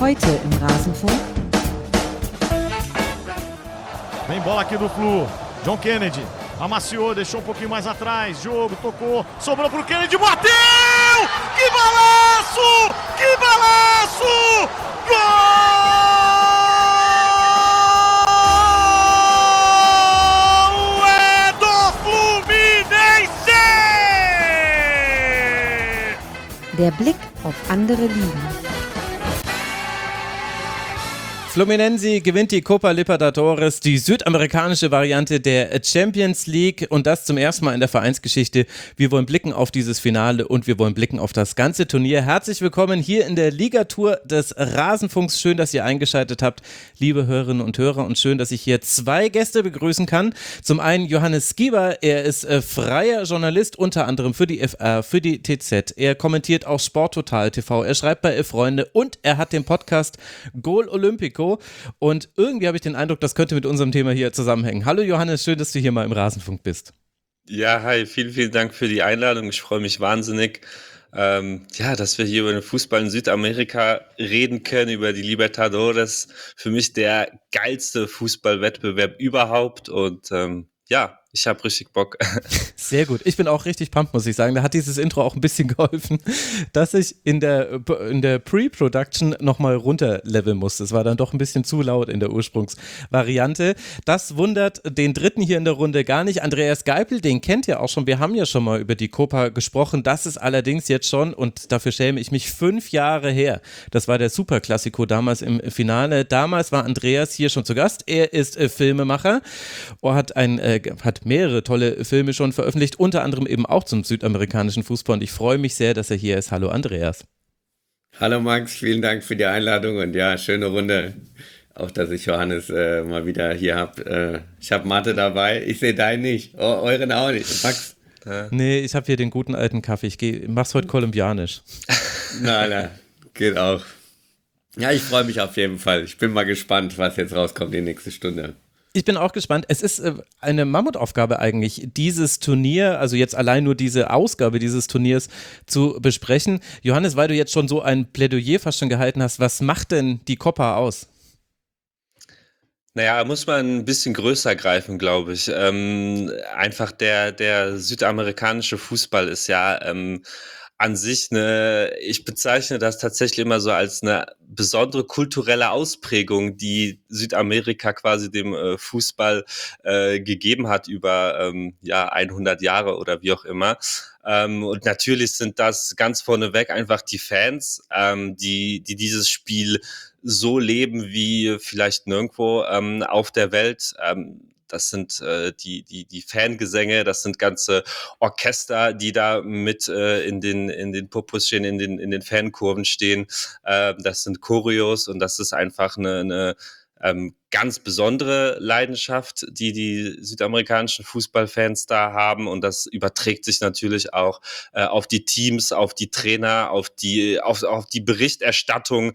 Heute im Rasenfunk. Vem bola aqui do Flu. John Kennedy amaciou, deixou pouquinho mais atrás. Jogo, tocou, sobrou pro Kennedy, bateu! Que balaço! Que balaço! Gol! É do Fluminense! Der Blick auf andere Ligen. Fluminense gewinnt die Copa Libertadores, die südamerikanische Variante der Champions League, und das zum ersten Mal in der Vereinsgeschichte. Wir wollen blicken auf dieses Finale und wir wollen blicken auf das ganze Turnier. Herzlich willkommen hier in der Ligatour des Rasenfunks. Schön, dass ihr eingeschaltet habt, liebe Hörerinnen und Hörer, und schön, dass ich hier zwei Gäste begrüßen kann. Zum einen Johannes Gieber, er ist freier Journalist, unter anderem für die FR, für die TZ. Er kommentiert auch Sporttotal TV, er schreibt bei Freunde und er hat den Podcast Gol Olympico. Und irgendwie habe ich den Eindruck, das könnte mit unserem Thema hier zusammenhängen. Hallo Johannes, schön, dass du hier mal im Rasenfunk bist. Ja, hi, vielen, vielen Dank für die Einladung. Ich freue mich wahnsinnig, dass wir hier über den Fußball in Südamerika reden können, über die Libertadores. Für mich der geilste Fußballwettbewerb überhaupt und ich habe richtig Bock. Sehr gut. Ich bin auch richtig pumped, muss ich sagen. Da hat dieses Intro auch ein bisschen geholfen, dass ich in der Pre-Production nochmal runterleveln musste. Es war dann doch ein bisschen zu laut in der Ursprungsvariante. Das wundert den Dritten hier in der Runde gar nicht. Andreas Geipel, den kennt ihr auch schon. Wir haben ja schon mal über die Copa gesprochen. Das ist allerdings jetzt schon, und dafür schäme ich mich, 5 Jahre her. Das war der Superklassiko damals im Finale. Damals war Andreas hier schon zu Gast. Er ist Filmemacher und hat mehrere tolle Filme schon veröffentlicht, unter anderem eben auch zum südamerikanischen Fußball, und ich freue mich sehr, dass er hier ist. Hallo Andreas. Hallo Max, vielen Dank für die Einladung und ja, schöne Runde. Auch, dass ich Johannes mal wieder hier habe. Ich habe Mathe dabei, ich sehe deinen nicht, euren auch nicht. Max? Nee, ich habe hier den guten alten Kaffee, mach's heute kolumbianisch. Na, geht auch. Ja, ich freue mich auf jeden Fall. Ich bin mal gespannt, was jetzt rauskommt die nächste Stunde. Ich bin auch gespannt. Es ist eine Mammutaufgabe eigentlich, dieses Turnier, also jetzt allein nur diese Ausgabe dieses Turniers zu besprechen. Johannes, weil du jetzt schon so ein Plädoyer fast schon gehalten hast, was macht denn die Copa aus? Naja, muss man ein bisschen größer greifen, glaube ich. Einfach der südamerikanische Fußball ist ja an sich ich bezeichne das tatsächlich immer so als eine besondere kulturelle Ausprägung, die Südamerika quasi dem Fußball gegeben hat über 100 Jahre oder wie auch immer. Und natürlich sind das ganz vorneweg einfach die Fans, die dieses Spiel so leben wie vielleicht nirgendwo auf der Welt. Das sind die Fangesänge, das sind ganze Orchester, die da mit in den Popos stehen, in den Fankurven stehen. Das sind Choreos und das ist einfach eine ganz besondere Leidenschaft, die südamerikanischen Fußballfans da haben, und das überträgt sich natürlich auch auf die Teams, auf die Trainer, auf die Berichterstattung,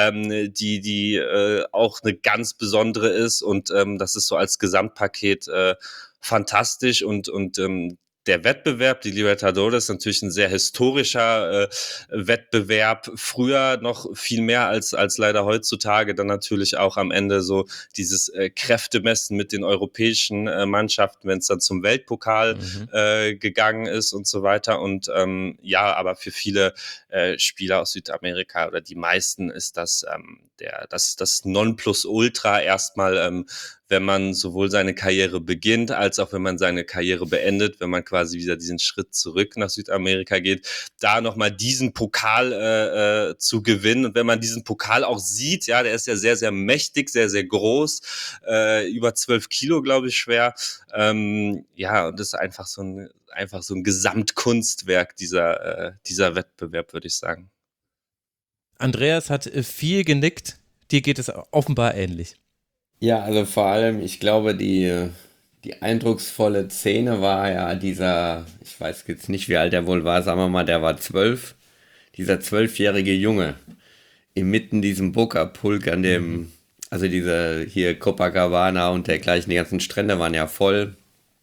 die auch eine ganz besondere ist, und das ist so als Gesamtpaket fantastisch und der Wettbewerb, die Libertadores, ist natürlich ein sehr historischer Wettbewerb. Früher noch viel mehr als leider heutzutage. Dann natürlich auch am Ende so dieses Kräftemessen mit den europäischen Mannschaften, wenn es dann zum Weltpokal gegangen ist und so weiter. Und aber für viele Spieler aus Südamerika oder die meisten ist das das Nonplusultra erstmal, wenn man sowohl seine Karriere beginnt, als auch wenn man seine Karriere beendet, wenn man quasi wieder diesen Schritt zurück nach Südamerika geht, da nochmal diesen Pokal zu gewinnen. Und wenn man diesen Pokal auch sieht, ja, der ist ja sehr, sehr mächtig, sehr, sehr groß, über 12 Kilo, glaube ich, schwer. Und das ist einfach so ein Gesamtkunstwerk, dieser Wettbewerb, würde ich sagen. Andreas hat viel genickt, dir geht es offenbar ähnlich. Ja, also vor allem, ich glaube, die eindrucksvolle Szene war ja dieser, ich weiß jetzt nicht, wie alt er wohl war, sagen wir mal, der war 12, dieser 12-jährige Junge, inmitten diesem Boca-Pulk an dem, also diese hier Copacabana und dergleichen, die ganzen Strände waren ja voll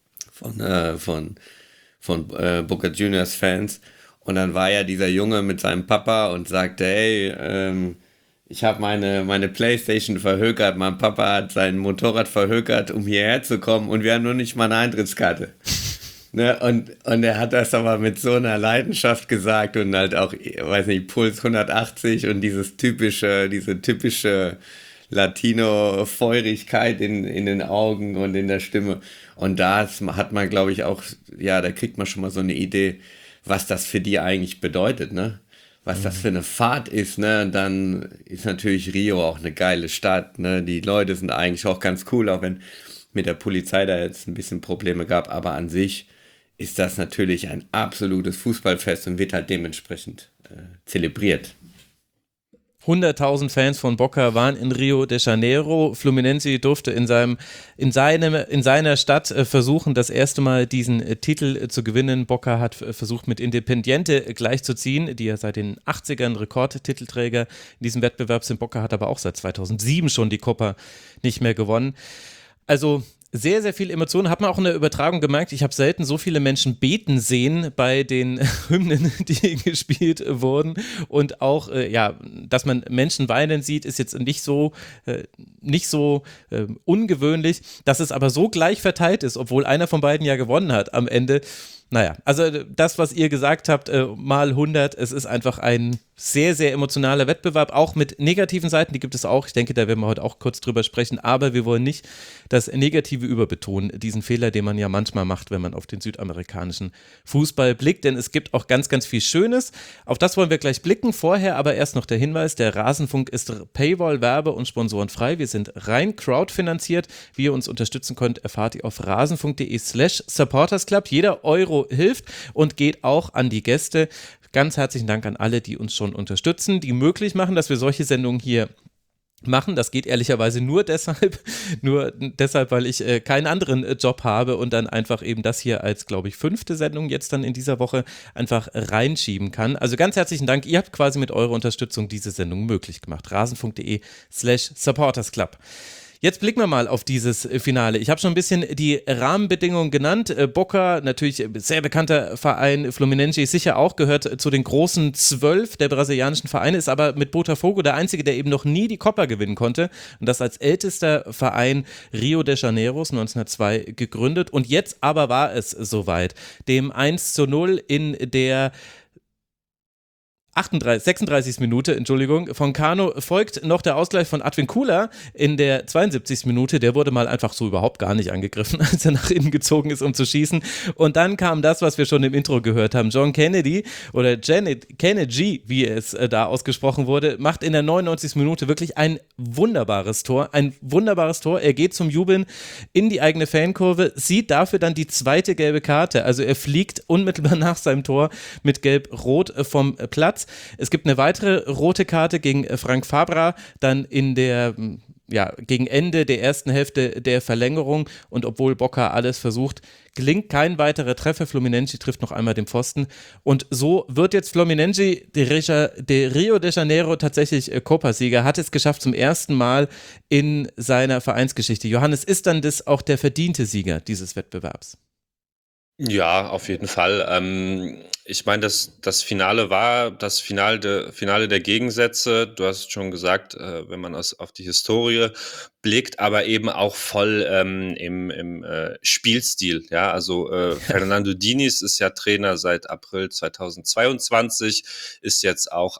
von Boca Juniors Fans. Und dann war ja dieser Junge mit seinem Papa und sagte, hey, Ich habe meine Playstation verhökert, mein Papa hat sein Motorrad verhökert, um hierher zu kommen und wir haben nur nicht mal eine Eintrittskarte. Ne? Und er hat das aber mit so einer Leidenschaft gesagt und halt auch, weiß nicht, Puls 180 und diese typische Latino-Feurigkeit in den Augen und in der Stimme. Und da hat man, glaube ich, auch, ja, da kriegt man schon mal so eine Idee, was das für die eigentlich bedeutet, ne? Was das für eine Fahrt ist, ne? Und dann ist natürlich Rio auch eine geile Stadt, ne? Die Leute sind eigentlich auch ganz cool, auch wenn mit der Polizei da jetzt ein bisschen Probleme gab, aber an sich ist das natürlich ein absolutes Fußballfest und wird halt dementsprechend zelebriert. 100.000 Fans von Boca waren in Rio de Janeiro. Fluminense durfte in seiner Stadt versuchen, das erste Mal diesen Titel zu gewinnen. Boca hat versucht, mit Independiente gleichzuziehen, die ja seit den 80ern Rekordtitelträger in diesem Wettbewerb sind. Boca hat aber auch seit 2007 schon die Copa nicht mehr gewonnen. Also sehr, sehr viel Emotionen. Hat man auch in der Übertragung gemerkt. Ich habe selten so viele Menschen beten sehen bei den Hymnen, die gespielt wurden. Und auch, dass man Menschen weinen sieht, ist jetzt nicht so ungewöhnlich. Dass es aber so gleich verteilt ist, obwohl einer von beiden ja gewonnen hat am Ende. Naja, also das, was ihr gesagt habt, mal 100, es ist einfach ein sehr, sehr emotionaler Wettbewerb, auch mit negativen Seiten, die gibt es auch. Ich denke, da werden wir heute auch kurz drüber sprechen, aber wir wollen nicht das Negative überbetonen, diesen Fehler, den man ja manchmal macht, wenn man auf den südamerikanischen Fußball blickt, denn es gibt auch ganz, ganz viel Schönes. Auf das wollen wir gleich blicken, vorher aber erst noch der Hinweis, der Rasenfunk ist Paywall, Werbe- und Sponsorenfrei. Wir sind rein crowdfinanziert. Wie ihr uns unterstützen könnt, erfahrt ihr auf rasenfunk.de/supportersclub. Jeder Euro hilft und geht auch an die Gäste. Ganz herzlichen Dank an alle, die uns schon unterstützen, die möglich machen, dass wir solche Sendungen hier machen. Das geht ehrlicherweise nur deshalb, weil ich keinen anderen Job habe und dann einfach eben das hier als, glaube ich, 5. Sendung jetzt dann in dieser Woche einfach reinschieben kann. Also ganz herzlichen Dank. Ihr habt quasi mit eurer Unterstützung diese Sendung möglich gemacht. rasenfunk.de/supportersclub. Jetzt blicken wir mal auf dieses Finale. Ich habe schon ein bisschen die Rahmenbedingungen genannt. Boca, natürlich sehr bekannter Verein, Fluminense sicher auch, gehört zu den großen 12 der brasilianischen Vereine, ist aber mit Botafogo der einzige, der eben noch nie die Copa gewinnen konnte. Und das als ältester Verein Rio de Janeiros 1902 gegründet. Und jetzt aber war es soweit. Dem 1:0 in der 36. Minute, von Cano folgt noch der Ausgleich von Advíncula in der 72. Minute. Der wurde mal einfach so überhaupt gar nicht angegriffen, als er nach innen gezogen ist, um zu schießen. Und dann kam das, was wir schon im Intro gehört haben. John Kennedy oder Kennedy, wie es da ausgesprochen wurde, macht in der 99. Minute wirklich ein wunderbares Tor. Er geht zum Jubeln in die eigene Fankurve, sieht dafür dann die zweite gelbe Karte. Also er fliegt unmittelbar nach seinem Tor mit Gelb-Rot vom Platz. Es gibt eine weitere rote Karte gegen Frank Fabra, dann gegen Ende der ersten Hälfte der Verlängerung, und obwohl Boca alles versucht, gelingt kein weiterer Treffer. Fluminense trifft noch einmal den Pfosten und so wird jetzt Fluminense de Rio de Janeiro tatsächlich Copa-Sieger, hat es geschafft zum ersten Mal in seiner Vereinsgeschichte. Johannes, ist dann das auch der verdiente Sieger dieses Wettbewerbs? Ja, auf jeden Fall. Ich meine, das Finale war das Finale der Gegensätze. Du hast schon gesagt, wenn man auf die Historie blickt, aber eben auch voll im Spielstil. Ja, also Fernando Diniz ist ja Trainer seit April 2022, ist jetzt auch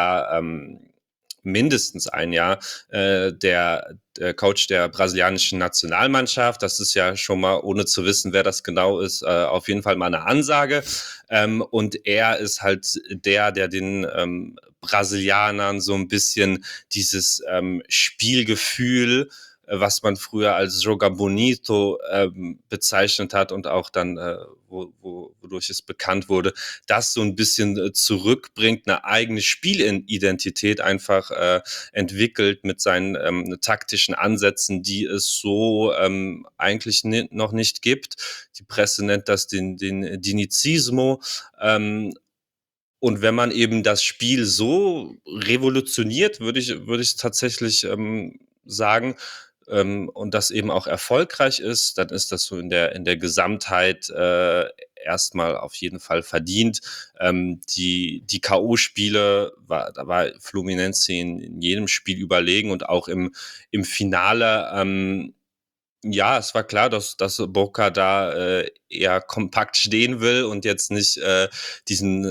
mindestens ein Jahr der Coach der brasilianischen Nationalmannschaft. Das ist ja schon mal, ohne zu wissen, wer das genau ist, auf jeden Fall mal eine Ansage. Und er ist halt der den Brasilianern so ein bisschen dieses Spielgefühl, was man früher als Joga Bonito bezeichnet hat und auch dann, wodurch es bekannt wurde, das so ein bisschen zurückbringt, eine eigene Spielidentität einfach entwickelt mit seinen taktischen Ansätzen, die es so eigentlich noch nicht gibt. Die Presse nennt das den Dinizismo. Und wenn man eben das Spiel so revolutioniert, würde ich tatsächlich sagen, und das eben auch erfolgreich ist, dann ist das so in der Gesamtheit erstmal auf jeden Fall verdient. Die K.O.-Spiele, da war Fluminense in jedem Spiel überlegen und auch im Finale, ja, es war klar, dass Boca da eher kompakt stehen will und jetzt nicht diesen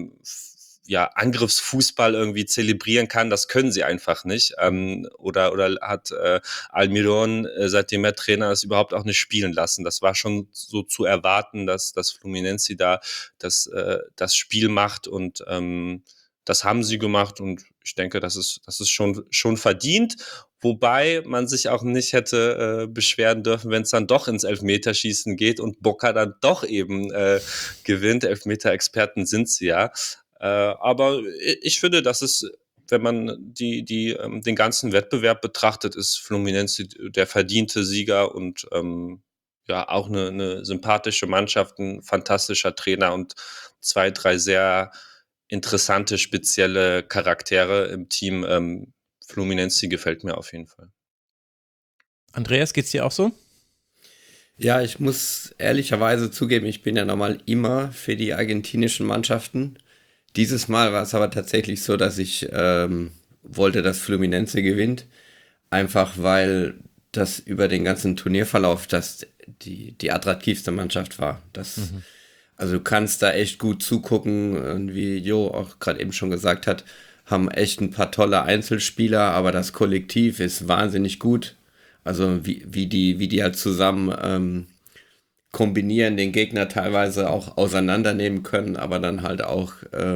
Angriffsfußball irgendwie zelebrieren kann. Das können sie einfach nicht. Oder hat Almiron, seitdem er Trainer ist, überhaupt auch nicht spielen lassen. Das war schon so zu erwarten, dass Fluminense da das Spiel macht und das haben sie gemacht und ich denke, das ist schon verdient. Wobei man sich auch nicht hätte beschweren dürfen, wenn es dann doch ins Elfmeterschießen geht und Boca dann doch eben gewinnt. Elfmeter-Experten sind sie ja. Aber ich finde, dass es, wenn man den ganzen Wettbewerb betrachtet, ist Fluminense der verdiente Sieger und auch eine sympathische Mannschaft, ein fantastischer Trainer und 2, 3 sehr interessante, spezielle Charaktere im Team. Fluminense gefällt mir auf jeden Fall. Andreas, geht's dir auch so? Ja, ich muss ehrlicherweise zugeben, ich bin ja normal immer für die argentinischen Mannschaften. Dieses Mal war es aber tatsächlich so, dass ich wollte, dass Fluminense gewinnt. Einfach weil das über den ganzen Turnierverlauf die attraktivste Mannschaft war. Also du kannst da echt gut zugucken, und wie Jo auch gerade eben schon gesagt hat, haben echt ein paar tolle Einzelspieler, aber das Kollektiv ist wahnsinnig gut. Also wie die halt zusammen kombinieren, den Gegner teilweise auch auseinandernehmen können, aber dann halt auch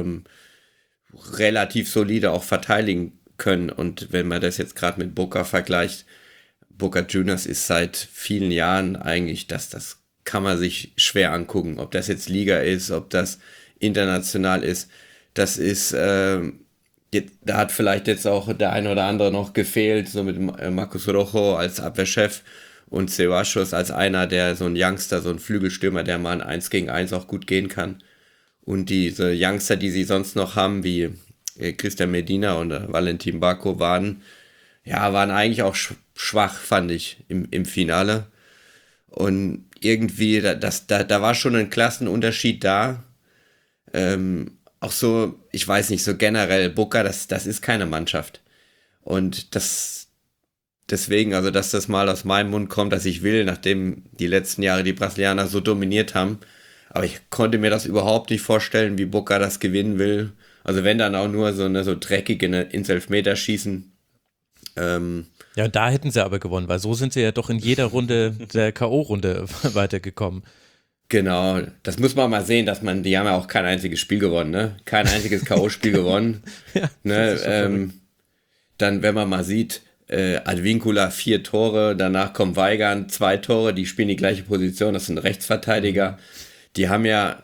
relativ solide auch verteidigen können. Und wenn man das jetzt gerade mit Boca vergleicht, Boca Juniors ist seit vielen Jahren eigentlich, das kann man sich schwer angucken, ob das jetzt Liga ist, ob das international ist. Das ist, da hat vielleicht jetzt auch der ein oder andere noch gefehlt, so mit Marcos Rojo als Abwehrchef und Ceballos als einer, der so ein Youngster, so ein Flügelstürmer, der mal ein 1 gegen 1 auch gut gehen kann. Und diese Youngster, die sie sonst noch haben, wie Christian Medina und Valentin Barco, waren eigentlich auch schwach, fand ich, im Finale. Und irgendwie, da war schon ein Klassenunterschied da. Auch so, ich weiß nicht, so generell, Boca, das ist keine Mannschaft. Und deswegen, also dass das mal aus meinem Mund kommt, dass ich will, nachdem die letzten Jahre die Brasilianer so dominiert haben. Aber ich konnte mir das überhaupt nicht vorstellen, wie Boca das gewinnen will. Also wenn dann auch nur so dreckig ins Elfmeterschießen. Ja, und da hätten sie aber gewonnen, weil so sind sie ja doch in jeder Runde der K.O.-Runde weitergekommen. Genau, das muss man mal sehen, die haben ja auch kein einziges Spiel gewonnen, ne? Kein einziges K.O.-Spiel gewonnen. Ja, ne? Dann, wenn man mal sieht, Advíncula 4 Tore, danach kommt Weigand 2 Tore, die spielen die gleiche Position, das sind Rechtsverteidiger. Die haben ja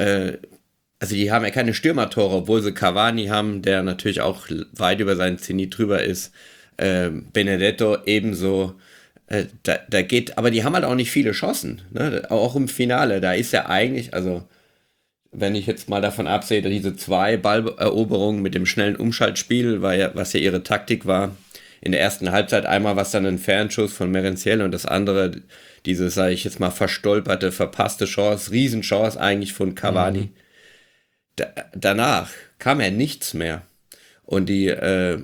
keine Stürmertore, obwohl sie Cavani haben, der natürlich auch weit über seinen Zenit drüber ist. Benedetto ebenso. Da geht, aber die haben halt auch nicht viele Chancen, ne? Auch im Finale, da ist ja eigentlich, also wenn ich jetzt mal davon absehe, diese 2 Balleroberungen mit dem schnellen Umschaltspiel, was ja ihre Taktik war, in der ersten Halbzeit einmal was dann ein Fernschuss von Merenciel und das andere, diese, sage ich jetzt mal, verstolperte, verpasste Chance, Riesenchance eigentlich von Cavani. Danach kam ja nichts mehr. Und die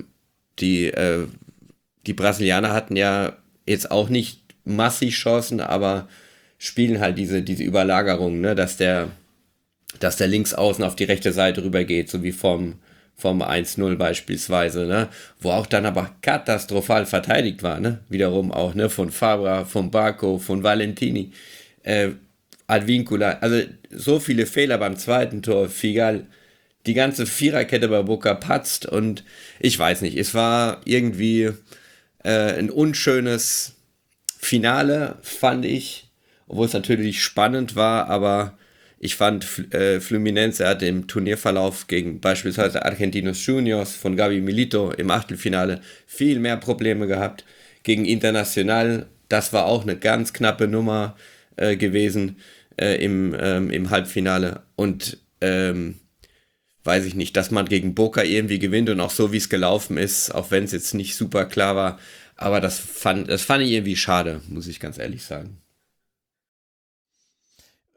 Brasilianer hatten ja jetzt auch nicht massig Chancen, aber spielen halt diese Überlagerung, ne, dass der Linksaußen auf die rechte Seite rübergeht, so wie vom 1-0 beispielsweise, ne, wo auch dann aber katastrophal verteidigt war, ne, wiederum auch, ne, von Fabra, von Barco, von Valentini, Advíncula, also so viele Fehler beim zweiten Tor, Figal, die ganze Viererkette bei Boca patzt und ich weiß nicht, es war irgendwie ein unschönes Finale, fand ich, obwohl es natürlich spannend war, aber ich fand, Fluminense hat im Turnierverlauf gegen beispielsweise Argentinos Juniors von Gabi Milito im Achtelfinale viel mehr Probleme gehabt. Gegen Internacional, das war auch eine ganz knappe Nummer gewesen im Halbfinale. Und weiß ich nicht, dass man gegen Boca irgendwie gewinnt und auch so, wie es gelaufen ist, auch wenn es jetzt nicht super klar war. Aber das fand ich irgendwie schade, muss ich ganz ehrlich sagen.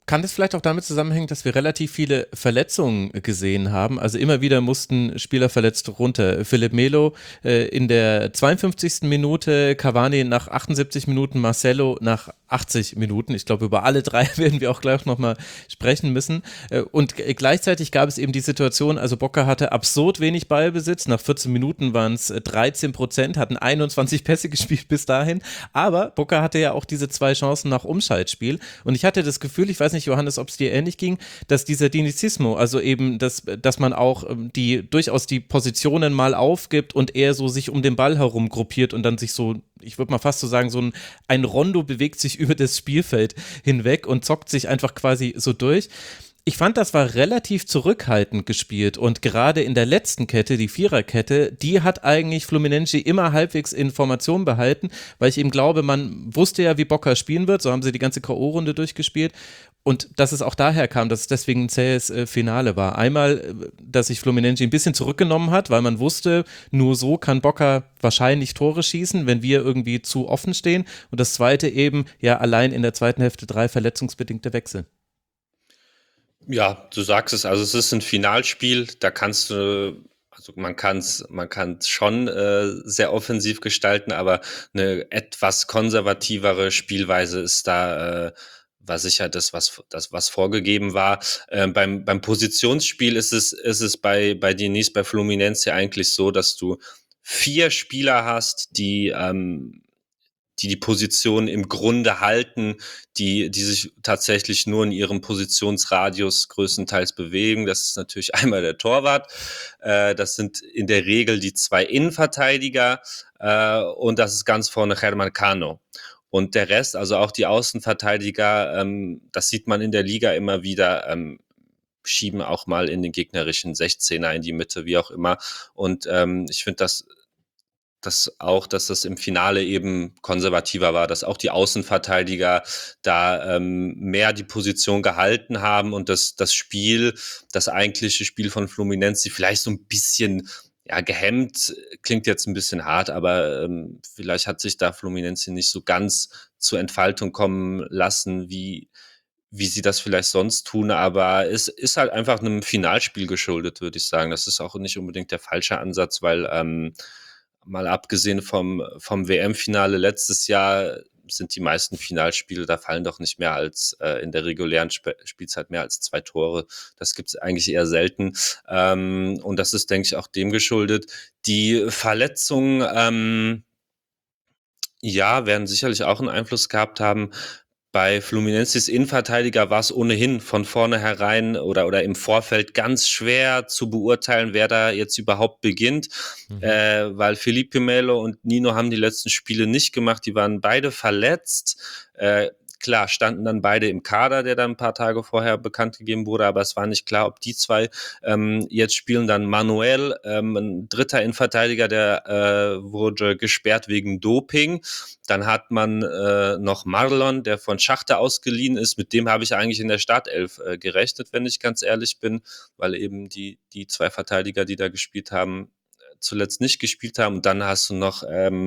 Kann das vielleicht auch damit zusammenhängen, dass wir relativ viele Verletzungen gesehen haben? Also immer wieder mussten Spieler verletzt runter. Philipp Melo in der 52. Minute, Cavani nach 78 Minuten, Marcelo nach 80 Minuten. Ich glaube, über alle drei werden wir auch gleich nochmal sprechen müssen. Und gleichzeitig gab es eben die Situation, also Boca hatte absurd wenig Ballbesitz. Nach 14 Minuten waren es 13%, hatten 21 Pässe gespielt bis dahin. Aber Boca hatte ja auch diese 2 Chancen nach Umschaltspiel. Und ich hatte das Gefühl, ich weiß nicht, Johannes, ob es dir ähnlich ging, dass dieser Dinizismo, also eben, dass man auch durchaus die Positionen mal aufgibt und eher so sich um den Ball herum gruppiert und dann sich so, ich würde mal fast so sagen, so ein Rondo bewegt sich über das Spielfeld hinweg und zockt sich einfach quasi so durch. Ich fand, das war relativ zurückhaltend gespielt und gerade in der letzten Kette, die Viererkette, die hat eigentlich Fluminense immer halbwegs in Formation behalten, weil ich eben glaube, man wusste ja, wie Boca spielen wird, so haben sie die ganze K.O.-Runde durchgespielt und dass es auch daher kam, dass es deswegen ein zähes Finale war. Einmal, dass sich Fluminense ein bisschen zurückgenommen hat, weil man wusste, nur so kann Boca wahrscheinlich Tore schießen, wenn wir irgendwie zu offen stehen und das zweite eben, ja allein in der zweiten Hälfte 3 verletzungsbedingte Wechsel. Ja, du sagst es, also es ist ein Finalspiel, da kannst du, also man kann's schon sehr offensiv gestalten, aber eine etwas konservativere Spielweise ist da, war sicher was vorgegeben war. Beim Positionsspiel ist es bei Diniz, bei Fluminense eigentlich so, dass du 4 Spieler hast, die Position im Grunde halten, die sich tatsächlich nur in ihrem Positionsradius größtenteils bewegen. Das ist natürlich einmal der Torwart, das sind in der Regel die 2 Innenverteidiger und das ist ganz vorne Germán Cano. Und der Rest, also auch die Außenverteidiger, das sieht man in der Liga immer wieder, schieben auch mal in den gegnerischen 16er in die Mitte, wie auch immer. Und ich finde dass das im Finale eben konservativer war, dass auch die Außenverteidiger da mehr die Position gehalten haben und das eigentliche Spiel von Fluminense vielleicht so ein bisschen gehemmt, klingt jetzt ein bisschen hart, aber vielleicht hat sich da Fluminense nicht so ganz zur Entfaltung kommen lassen, wie sie das vielleicht sonst tun, aber es ist halt einfach einem Finalspiel geschuldet, würde ich sagen. Das ist auch nicht unbedingt der falsche Ansatz, weil mal abgesehen vom WM-Finale letztes Jahr sind die meisten Finalspiele, da fallen doch nicht mehr als in der regulären Spielzeit mehr als 2 Tore. Das gibt es eigentlich eher selten. Und das ist, denke ich, auch dem geschuldet. Die Verletzungen, werden sicherlich auch einen Einfluss gehabt haben. Bei Fluminenses Innenverteidiger war es ohnehin von vornherein oder im Vorfeld ganz schwer zu beurteilen, wer da jetzt überhaupt beginnt, weil Felipe Melo und Nino haben die letzten Spiele nicht gemacht, die waren beide verletzt. Klar, standen dann beide im Kader, der dann ein paar Tage vorher bekannt gegeben wurde, aber es war nicht klar, ob die 2 jetzt spielen. Dann Manuel, ein dritter Innenverteidiger, der wurde gesperrt wegen Doping. Dann hat man noch Marlon, der von Schachter ausgeliehen ist. Mit dem habe ich eigentlich in der Startelf gerechnet, wenn ich ganz ehrlich bin, weil eben die 2 Verteidiger, die da gespielt haben, zuletzt nicht gespielt haben. Und dann hast du noch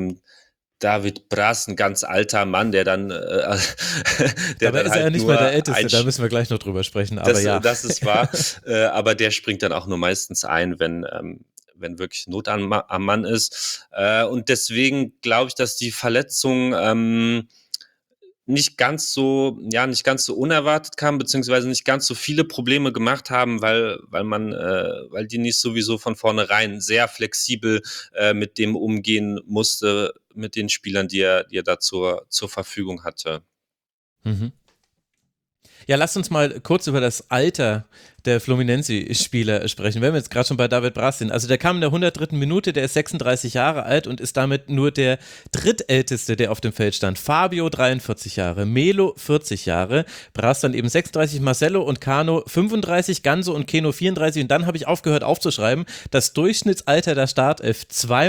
David Braz, ein ganz alter Mann, der dann aber dann ist halt er nicht mehr der Älteste, da müssen wir gleich noch drüber sprechen, aber das ist wahr, aber der springt dann auch nur meistens ein, wenn wirklich Not am Mann ist, und deswegen glaube ich, dass die Verletzung nicht ganz so unerwartet kam, beziehungsweise nicht ganz so viele Probleme gemacht haben, weil Diniz sowieso von vornherein sehr flexibel mit dem umgehen musste, mit den Spielern, die er da zur Verfügung hatte. Mhm. Ja, lasst uns mal kurz über das Alter der Fluminense-Spieler sprechen, wenn wir jetzt gerade schon bei David Braz sind. Also der kam in der 103. Minute, der ist 36 Jahre alt und ist damit nur der drittälteste, der auf dem Feld stand. Fabio 43 Jahre, Melo 40 Jahre, Braz dann eben 36, Marcelo und Cano 35, Ganso und Keno 34 und dann habe ich aufgehört aufzuschreiben, das Durchschnittsalter der Startelf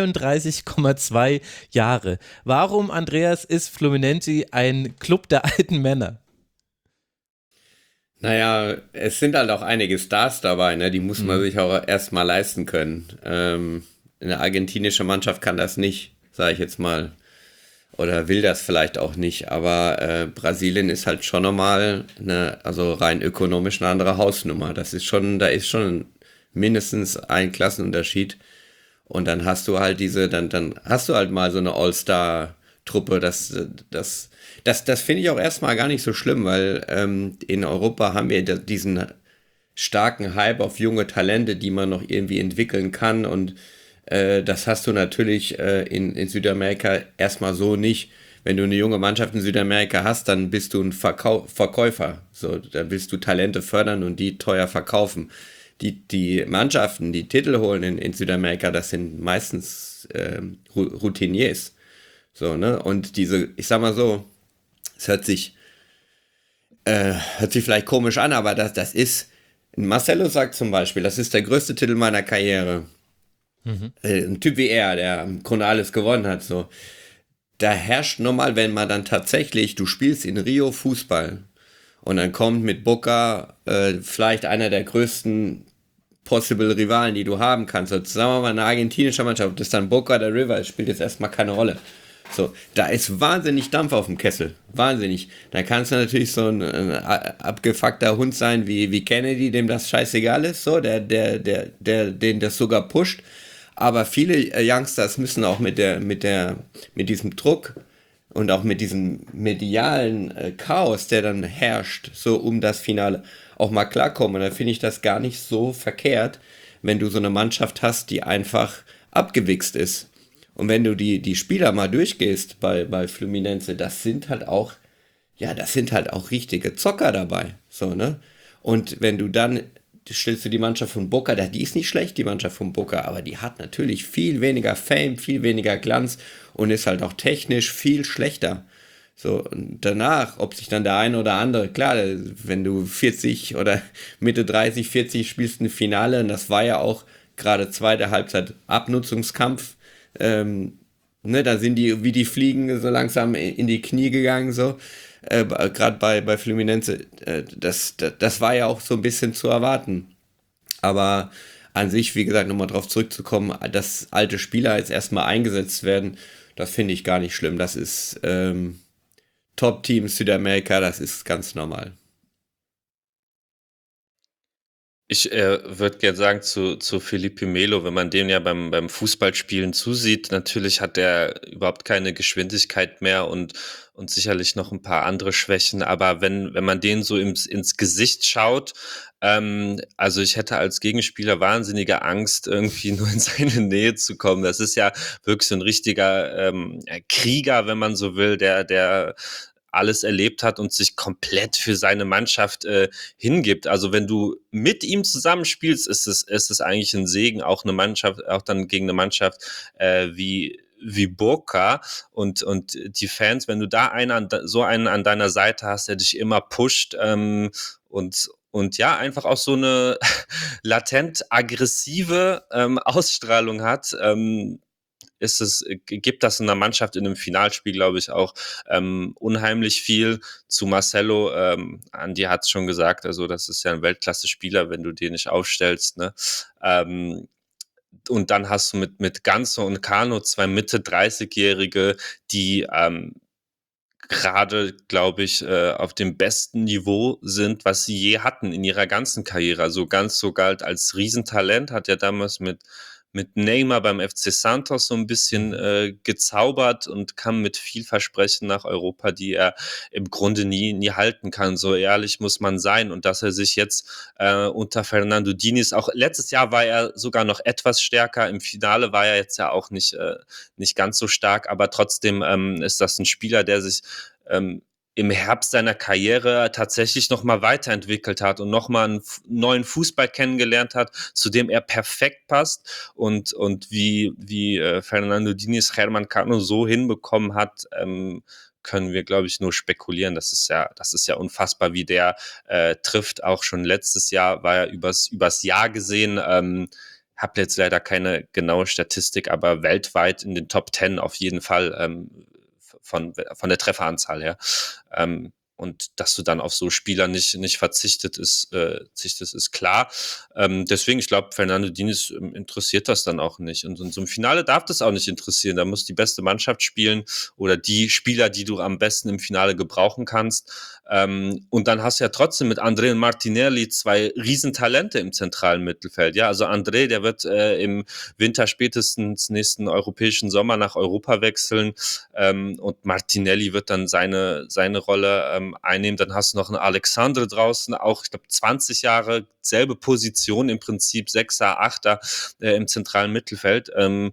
32,2 Jahre. Warum, Andreas, ist Fluminense ein Club der alten Männer? Naja, es sind halt auch einige Stars dabei, ne? Die muss man sich auch erstmal leisten können. Eine argentinische Mannschaft kann das nicht, sage ich jetzt mal. oder will das vielleicht auch nicht. Aber Brasilien ist halt schon nochmal also rein ökonomisch eine andere Hausnummer. Da ist schon mindestens ein Klassenunterschied. Und dann hast du halt dann hast du halt mal so eine All-Star-Truppe. Das finde ich auch erstmal gar nicht so schlimm, weil in Europa haben wir diesen starken Hype auf junge Talente, die man noch irgendwie entwickeln kann. Und das hast du natürlich in Südamerika erstmal so nicht. Wenn du eine junge Mannschaft in Südamerika hast, dann bist du ein Verkäufer. So, dann willst du Talente fördern und die teuer verkaufen. Die Mannschaften, die Titel holen in Südamerika, das sind meistens Routiniers. So, ne? Und ich sag mal so, es hört sich vielleicht komisch an, aber das ist, Marcelo sagt zum Beispiel, das ist der größte Titel meiner Karriere. Ein Typ wie er, der im Grunde alles gewonnen hat, so. Da herrscht nochmal, wenn man dann tatsächlich, du spielst in Rio Fußball und dann kommt mit Boca vielleicht einer der größten possible Rivalen, die du haben kannst. So, sagen wir mal eine argentinische Mannschaft, ob das dann Boca oder River ist, spielt jetzt erstmal keine Rolle. So, da ist wahnsinnig Dampf auf dem Kessel. Wahnsinnig. Da kannst du natürlich so ein abgefuckter Hund sein wie Kennedy, dem das scheißegal ist, so, den das sogar pusht. Aber viele Youngsters müssen auch mit diesem Druck und auch mit diesem medialen Chaos, der dann herrscht, so um das Finale, auch mal klarkommen. Und da finde ich das gar nicht so verkehrt, wenn du so eine Mannschaft hast, die einfach abgewichst ist. Und wenn du die Spieler mal durchgehst bei Fluminense, das sind halt auch richtige Zocker dabei. So, ne? Und wenn du dann stellst du die Mannschaft von Boca, die ist nicht schlecht, die Mannschaft von Boca, aber die hat natürlich viel weniger Fame, viel weniger Glanz und ist halt auch technisch viel schlechter. So, und danach, ob sich dann der eine oder andere, klar, wenn du 40 oder Mitte 30, 40 spielst ein Finale, und das war ja auch gerade zweite Halbzeit Abnutzungskampf, da sind die, wie die Fliegen, so langsam in die Knie gegangen, so. Gerade bei Fluminense, das war ja auch so ein bisschen zu erwarten. Aber an sich, wie gesagt, nochmal drauf zurückzukommen, dass alte Spieler jetzt erstmal eingesetzt werden, das finde ich gar nicht schlimm. Das ist Top-Team Südamerika, das ist ganz normal. Ich würde gerne sagen zu Felipe Melo, wenn man dem ja beim Fußballspielen zusieht, natürlich hat der überhaupt keine Geschwindigkeit mehr und sicherlich noch ein paar andere Schwächen, aber wenn man den so ins Gesicht schaut, also ich hätte als Gegenspieler wahnsinnige Angst, irgendwie nur in seine Nähe zu kommen. Das ist ja wirklich so ein richtiger Krieger, wenn man so will, der alles erlebt hat und sich komplett für seine Mannschaft hingibt. Also wenn du mit ihm zusammenspielst, ist es eigentlich ein Segen, auch eine Mannschaft, auch dann gegen eine Mannschaft wie Boca und die Fans, wenn du da so einen an deiner Seite hast, der dich immer pusht und ja, einfach auch so eine latent aggressive Ausstrahlung hat, gibt das in der Mannschaft in einem Finalspiel, glaube ich, auch unheimlich viel. Zu Marcelo, Andi hat es schon gesagt, also das ist ja ein Weltklasse-Spieler, wenn du den nicht aufstellst, ne? Und dann hast du mit Ganso und Cano zwei Mitte-30-Jährige, die gerade, glaube ich, auf dem besten Niveau sind, was sie je hatten in ihrer ganzen Karriere. Also Ganso galt als Riesentalent, hat ja damals mit Neymar beim FC Santos so ein bisschen gezaubert und kam mit viel Versprechen nach Europa, die er im Grunde nie halten kann. So ehrlich muss man sein. Und dass er sich jetzt unter Fernando Diniz, auch letztes Jahr war er sogar noch etwas stärker, im Finale war er jetzt ja auch nicht ganz so stark, aber trotzdem ist das ein Spieler, der sich im Herbst seiner Karriere tatsächlich nochmal weiterentwickelt hat und nochmal einen neuen Fußball kennengelernt hat, zu dem er perfekt passt und wie Fernando Diniz Germán Cano so hinbekommen hat, können wir, glaube ich, nur spekulieren. Das ist ja unfassbar, wie der trifft. Auch schon letztes Jahr war er übers Jahr gesehen, habe jetzt leider keine genaue Statistik, aber weltweit in den Top 10 auf jeden Fall, von der Trefferanzahl her. Und dass du dann auf so Spieler nicht verzichtet ist, ist klar. Deswegen, ich glaube, Fernando Diniz interessiert das dann auch nicht. Und in so einem Finale darf das auch nicht interessieren. Da muss die beste Mannschaft spielen oder die Spieler, die du am besten im Finale gebrauchen kannst. Und dann hast du ja trotzdem mit André und Martinelli 2 Riesentalente im zentralen Mittelfeld. Ja, also André, der wird im Winter spätestens nächsten europäischen Sommer nach Europa wechseln. Und Martinelli wird dann seine Rolle einnehmen. Dann hast du noch einen Alexandre draußen, auch, ich glaube, 20 Jahre, selbe Position im Prinzip, 6er, 8er im zentralen Mittelfeld,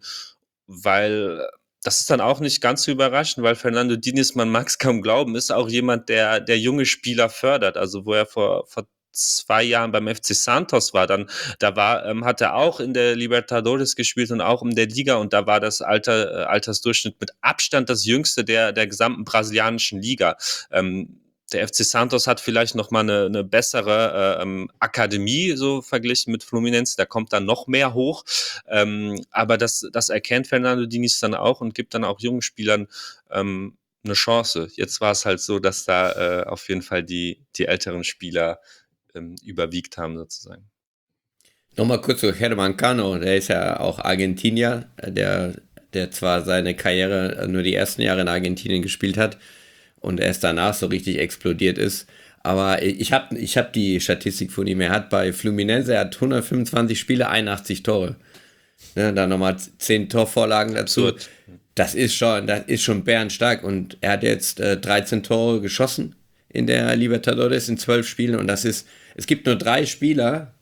weil das ist dann auch nicht ganz so überraschend, weil Fernando Diniz, man mag es kaum glauben, ist auch jemand, der junge Spieler fördert. Also wo er vor 2 Jahren beim FC Santos war, hat er auch in der Libertadores gespielt und auch in der Liga, und da war das Altersdurchschnitt mit Abstand das jüngste der gesamten brasilianischen Liga. Der FC Santos hat vielleicht noch mal eine bessere Akademie, so verglichen mit Fluminense, da kommt dann noch mehr hoch, aber das erkennt Fernando Diniz dann auch und gibt dann auch jungen Spielern eine Chance. Jetzt war es halt so, dass da auf jeden Fall die älteren Spieler überwiegt haben sozusagen. Nochmal kurz zu Germán Cano, der ist ja auch Argentinier, der zwar seine Karriere nur die ersten Jahre in Argentinien gespielt hat und erst danach so richtig explodiert ist. Aber ich hab die Statistik von ihm. Er hat bei Fluminense, er hat 125 Spiele, 81 Tore. Ne, dann nochmal 10 Torvorlagen dazu. Absurd. Das ist schon bärenstark. Und er hat jetzt 13 Tore geschossen in der Libertadores in 12 Spielen. Und es gibt nur 3 Spieler,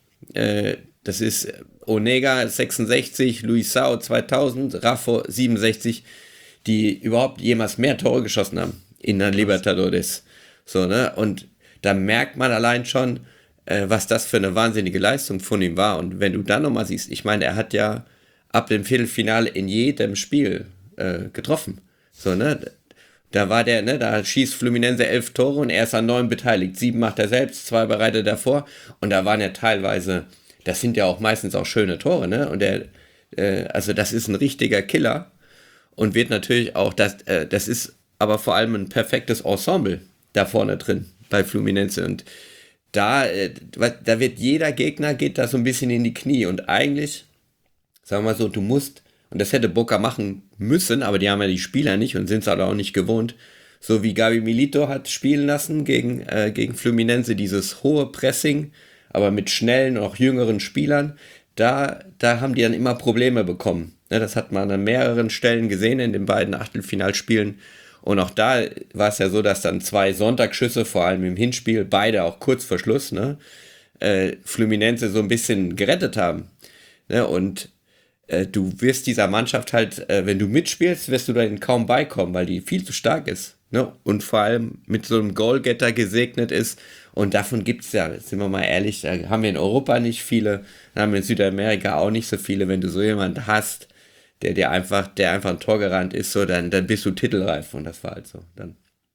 das ist Onega 66, Luisao 2000, Raffo 67, die überhaupt jemals mehr Tore geschossen haben in der Libertadores. So, ne? Und da merkt man allein schon, was das für eine wahnsinnige Leistung von ihm war. Und wenn du dann nochmal siehst, ich meine, er hat ja ab dem Viertelfinale in jedem Spiel getroffen. So, ne? Da war da schießt Fluminense 11 Tore und er ist an 9 beteiligt. 7 macht er selbst, 2 bereitet er vor. Und da waren ja teilweise, das sind ja auch meistens auch schöne Tore, ne? Und also das ist ein richtiger Killer und wird natürlich auch, das ist aber vor allem ein perfektes Ensemble da vorne drin bei Fluminense. Und da wird jeder Gegner, geht da so ein bisschen in die Knie. Und eigentlich, sagen wir mal so, du musst, und das hätte Boca machen müssen, aber die haben ja die Spieler nicht und sind es halt auch nicht gewohnt, so wie Gabi Milito hat spielen lassen gegen Fluminense, dieses hohe Pressing, aber mit schnellen und auch jüngeren Spielern, da haben die dann immer Probleme bekommen. Ja, das hat man an mehreren Stellen gesehen in den beiden Achtelfinalspielen. Und auch da war es ja so, dass dann 2 Sonntagsschüsse, vor allem im Hinspiel, beide auch kurz vor Schluss, ne, Fluminense so ein bisschen gerettet haben. Ne, und du wirst dieser Mannschaft halt, wenn du mitspielst, wirst du dahin kaum beikommen, weil die viel zu stark ist. Ne? Und vor allem mit so einem Goalgetter gesegnet ist. Und davon gibt es ja, sind wir mal ehrlich, da haben wir in Europa nicht viele, da haben wir in Südamerika auch nicht so viele. Wenn du so jemanden hast, der einfach ein Tor gerannt ist, so, dann bist du titelreif. Und das war halt so. Dann.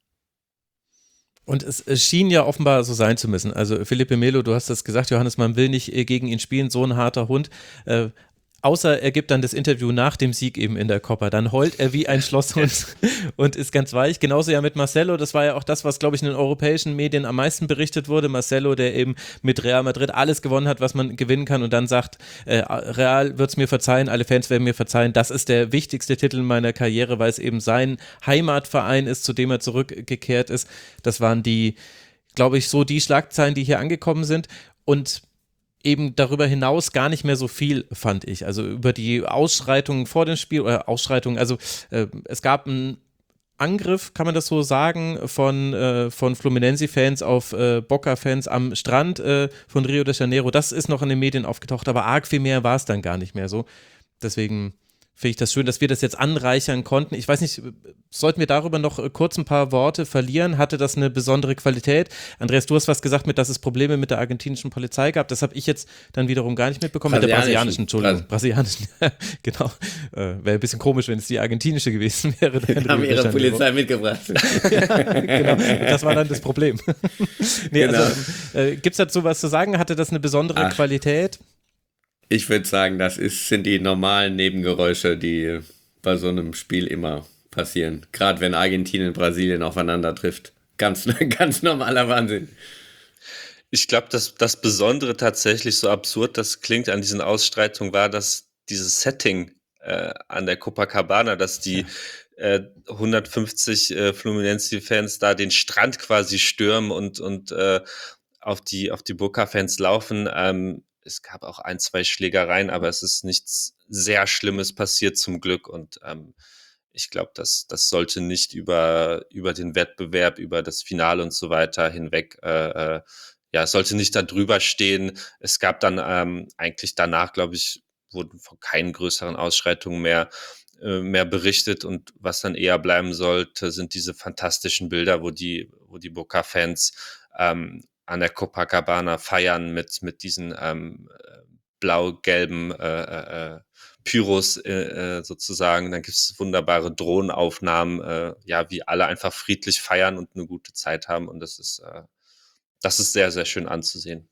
Und es schien ja offenbar so sein zu müssen. Also Felipe Melo, du hast das gesagt, Johannes, man will nicht gegen ihn spielen, so ein harter Hund. Außer er gibt dann das Interview nach dem Sieg eben in der Copa. Dann heult er wie ein Schlosshund und ist ganz weich. Genauso ja mit Marcelo. Das war ja auch das, was, glaube ich, in den europäischen Medien am meisten berichtet wurde. Marcelo, der eben mit Real Madrid alles gewonnen hat, was man gewinnen kann und dann sagt, Real wird es mir verzeihen, alle Fans werden mir verzeihen. Das ist der wichtigste Titel meiner Karriere, weil es eben sein Heimatverein ist, zu dem er zurückgekehrt ist. Das waren die, glaube ich, so die Schlagzeilen, die hier angekommen sind. Und eben darüber hinaus gar nicht mehr so viel, fand ich. Also über die Ausschreitungen vor dem Spiel, oder Ausschreitungen, also es gab einen Angriff, kann man das so sagen, von Fluminense-Fans auf Boca-Fans am Strand von Rio de Janeiro. Das ist noch in den Medien aufgetaucht, aber arg viel mehr war es dann gar nicht mehr so. Deswegen finde ich das schön, dass wir das jetzt anreichern konnten. Ich weiß nicht, sollten wir darüber noch kurz ein paar Worte verlieren? Hatte das eine besondere Qualität? Andreas, du hast was gesagt mit, dass es Probleme mit der argentinischen Polizei gab. Das habe ich jetzt dann wiederum gar nicht mitbekommen. Mit der brasilianischen, Entschuldigung. Brasilianischen, genau. Wäre ein bisschen komisch, wenn es die argentinische gewesen wäre. Die haben ihre Polizei mitgebracht. Genau, das war dann das Problem. Nee, genau. Also, gibt es dazu was zu sagen? Hatte das eine besondere Qualität? Ich würde sagen, sind die normalen Nebengeräusche, die bei so einem Spiel immer passieren. Gerade wenn Argentinien und Brasilien aufeinander trifft. ganz, ganz normaler Wahnsinn. Ich glaube, dass das Besondere tatsächlich, so absurd das klingt, an diesen Ausschreitungen war, dass dieses Setting an der Copacabana, dass die 150 Fluminense-Fans da den Strand quasi stürmen und auf die Boca-Fans laufen. Es gab auch ein, zwei Schlägereien, aber es ist nichts sehr Schlimmes passiert zum Glück. Und ich glaube, das sollte nicht über den Wettbewerb, über das Finale und so weiter hinweg, ja, es sollte nicht da drüber stehen. Es gab dann eigentlich danach, glaube ich, wurden von keinen größeren Ausschreitungen mehr berichtet. Und was dann eher bleiben sollte, sind diese fantastischen Bilder, wo die Boca-Fans an der Copacabana feiern mit diesen blau-gelben Pyros sozusagen. Dann gibt es wunderbare Drohnenaufnahmen, ja, wie alle einfach friedlich feiern und eine gute Zeit haben. Und das ist sehr, sehr schön anzusehen.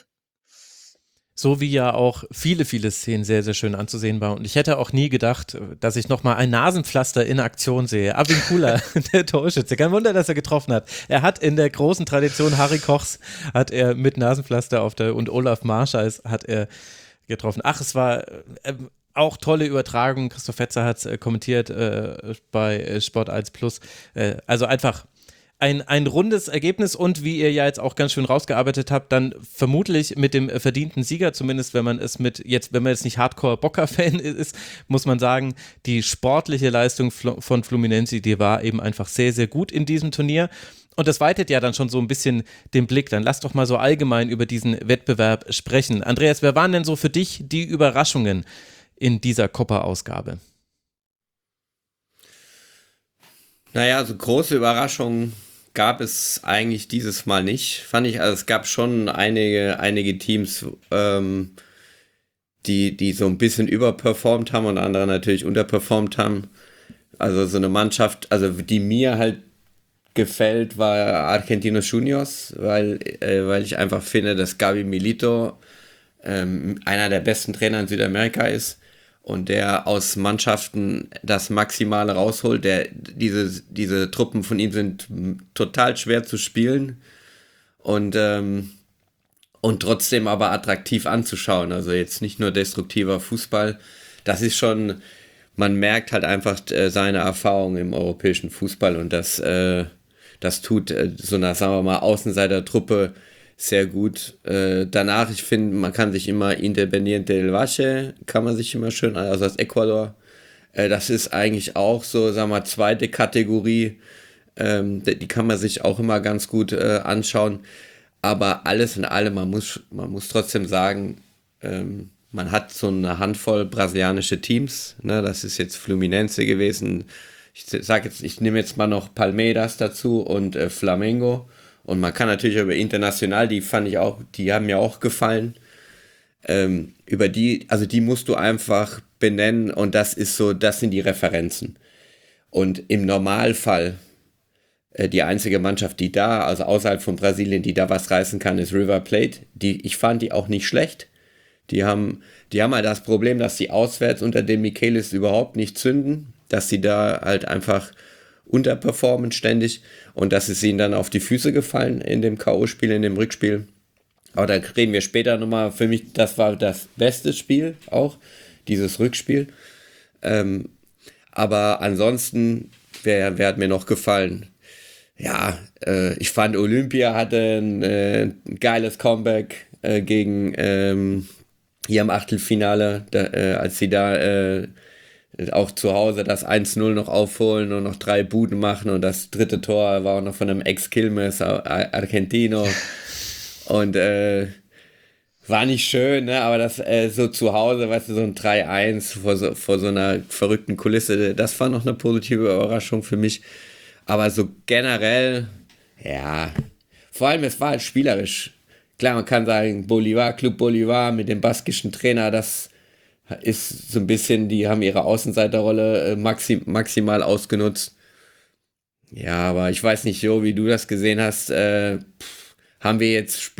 So wie ja auch viele, viele Szenen sehr, sehr schön anzusehen waren. Und ich hätte auch nie gedacht, dass ich nochmal ein Nasenpflaster in Aktion sehe. Avincula, der Torschütze. Kein Wunder, dass er getroffen hat. Er hat in der großen Tradition Harry Kochs, hat er mit Nasenpflaster und Olaf Marschall hat er getroffen. Ach, es war auch tolle Übertragung. Christoph Fetzer hat es kommentiert bei Sport 1 Plus. Also einfach ein rundes Ergebnis und wie ihr ja jetzt auch ganz schön rausgearbeitet habt, dann vermutlich mit dem verdienten Sieger, zumindest wenn man jetzt nicht Hardcore-Bocker-Fan ist, muss man sagen, die sportliche Leistung von Fluminense, die war eben einfach sehr, sehr gut in diesem Turnier. Und das weitet ja dann schon so ein bisschen den Blick. Dann lass doch mal so allgemein über diesen Wettbewerb sprechen. Andreas, wer waren denn so für dich die Überraschungen in dieser Copa-Ausgabe? Naja, so große Überraschungen gab es eigentlich dieses Mal nicht, fand ich. Also es gab schon einige Teams, die so ein bisschen überperformt haben und andere natürlich unterperformt haben. Also so eine Mannschaft, also die mir halt gefällt, war Argentinos Juniors, weil ich einfach finde, dass Gabi Milito einer der besten Trainer in Südamerika ist und der aus Mannschaften das Maximale rausholt. Diese Truppen von ihm sind total schwer zu spielen und trotzdem aber attraktiv anzuschauen. Also jetzt nicht nur destruktiver Fußball. Das ist schon, man merkt halt einfach seine Erfahrung im europäischen Fußball und das tut so einer, sagen wir mal, Außenseiter-Truppe sehr gut. Danach, ich finde, man kann sich immer Independiente del Valle, kann man sich immer schön, also aus Ecuador, das ist eigentlich auch so, sagen wir mal, zweite Kategorie, die kann man sich auch immer ganz gut anschauen, aber alles in allem, man muss trotzdem sagen, man hat so eine Handvoll brasilianische Teams, ne, das ist jetzt Fluminense gewesen, ich nehme jetzt mal noch Palmeiras dazu und Flamengo. Und man kann natürlich über international, die haben mir auch gefallen. Über die musst du einfach benennen und das sind die Referenzen. Und im Normalfall, die einzige Mannschaft, die da, also außerhalb von Brasilien, die da was reißen kann, ist River Plate. Ich fand die auch nicht schlecht. Die haben halt das Problem, dass sie auswärts unter dem Michelis überhaupt nicht zünden, dass sie da halt einfach unterperformen ständig und das ist ihnen dann auf die Füße gefallen in dem K.O.-Spiel, in dem Rückspiel. Aber da reden wir später nochmal. Für mich, das war das beste Spiel auch, dieses Rückspiel. Aber ansonsten, wer hat mir noch gefallen? Ja, ich fand Olympia hatte ein geiles Comeback gegen hier im Achtelfinale, als sie da auch zu Hause das 1-0 noch aufholen und noch 3 Buden machen und das dritte Tor war auch noch von einem Ex-Quilmes Argentino und war nicht schön, ne? Aber das so zu Hause, weißt du, so ein 3-1 vor so einer verrückten Kulisse, das war noch eine positive Überraschung für mich, aber so generell, ja, vor allem es war halt spielerisch, klar, man kann sagen, Club Bolívar mit dem baskischen Trainer, das ist so ein bisschen, die haben ihre Außenseiterrolle maximal ausgenutzt. Ja, aber ich weiß nicht, Jo, wie du das gesehen hast, haben wir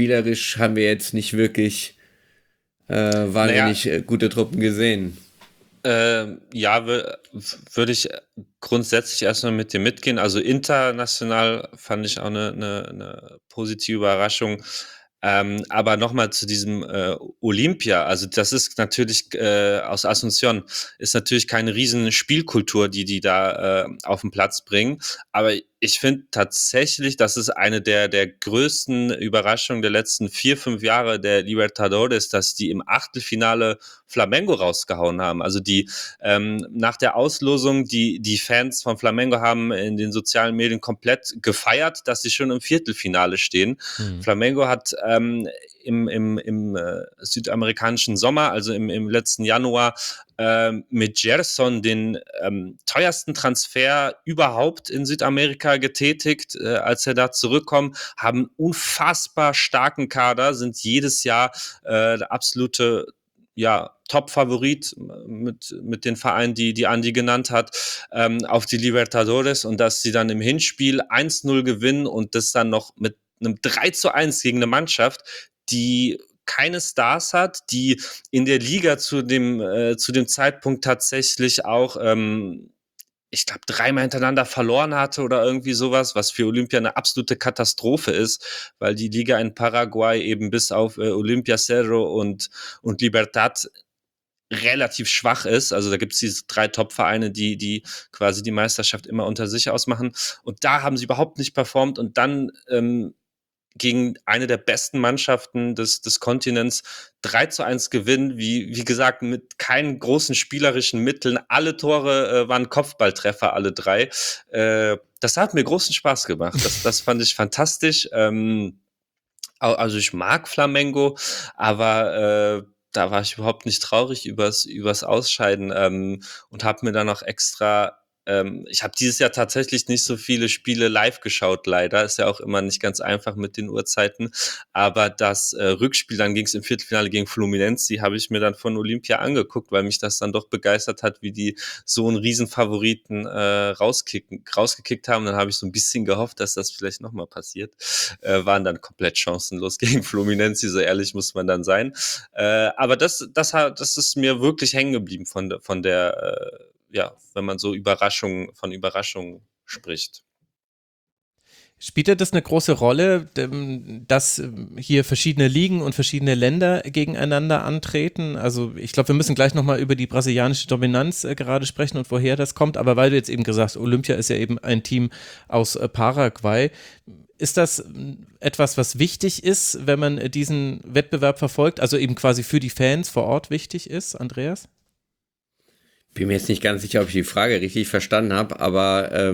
jetzt nicht wirklich, wir nicht gute Truppen gesehen. Ja, würde ich grundsätzlich erstmal mit dir mitgehen. Also international fand ich auch eine positive Überraschung. Aber nochmal zu diesem Olympia. Also das ist natürlich aus Asunción, ist natürlich keine riesen Spielkultur, die da auf den Platz bringen. Aber ich finde tatsächlich, das ist eine der größten Überraschungen der letzten 4, 5 Jahre der Libertadores, dass die im Achtelfinale Flamengo rausgehauen haben. Also nach der Auslosung, die Fans von Flamengo haben in den sozialen Medien komplett gefeiert, dass sie schon im Viertelfinale stehen. Flamengo hat im südamerikanischen Sommer, also im letzten Januar, mit Gerson den teuersten Transfer überhaupt in Südamerika getätigt, als er da zurückkommt, haben unfassbar starken Kader, sind jedes Jahr der absolute Top-Favorit mit den Vereinen, die Andi genannt hat, auf die Libertadores, und dass sie dann im Hinspiel 1-0 gewinnen und das dann noch mit einem 3-1 gegen eine Mannschaft, die keine Stars hat, die in der Liga zu dem Zeitpunkt tatsächlich auch ich glaube, 3-mal hintereinander verloren hatte oder irgendwie sowas, was für Olympia eine absolute Katastrophe ist, weil die Liga in Paraguay eben bis auf Olympia Cerro und Libertad relativ schwach ist. Also da gibt es diese 3 Top-Vereine, die quasi die Meisterschaft immer unter sich ausmachen. Und da haben sie überhaupt nicht performt, und dann gegen eine der besten Mannschaften des Kontinents 3-1 gewinnen, wie gesagt, mit keinen großen spielerischen Mitteln. Alle Tore waren Kopfballtreffer, alle 3. Das hat mir großen Spaß gemacht. Das fand ich fantastisch. Also ich mag Flamengo, aber da war ich überhaupt nicht traurig übers Ausscheiden, und habe mir dann noch extra ich habe dieses Jahr tatsächlich nicht so viele Spiele live geschaut, leider. Ist ja auch immer nicht ganz einfach mit den Uhrzeiten. Aber das Rückspiel, dann ging es im Viertelfinale gegen Fluminense, habe ich mir dann von Olympia angeguckt, weil mich das dann doch begeistert hat, wie die so einen Riesenfavoriten rausgekickt haben. Dann habe ich so ein bisschen gehofft, dass das vielleicht nochmal passiert. Waren dann komplett chancenlos gegen Fluminense, so ehrlich muss man dann sein. Aber das ist mir wirklich hängen geblieben von der wenn man so von Überraschungen spricht. Spielt das eine große Rolle, dass hier verschiedene Ligen und verschiedene Länder gegeneinander antreten? Also ich glaube, wir müssen gleich nochmal über die brasilianische Dominanz gerade sprechen und woher das kommt. Aber weil du jetzt eben gesagt hast, Olympia ist ja eben ein Team aus Paraguay. Ist das etwas, was wichtig ist, wenn man diesen Wettbewerb verfolgt? Also eben quasi für die Fans vor Ort wichtig ist, Andreas? Bin mir jetzt nicht ganz sicher, ob ich die Frage richtig verstanden habe, aber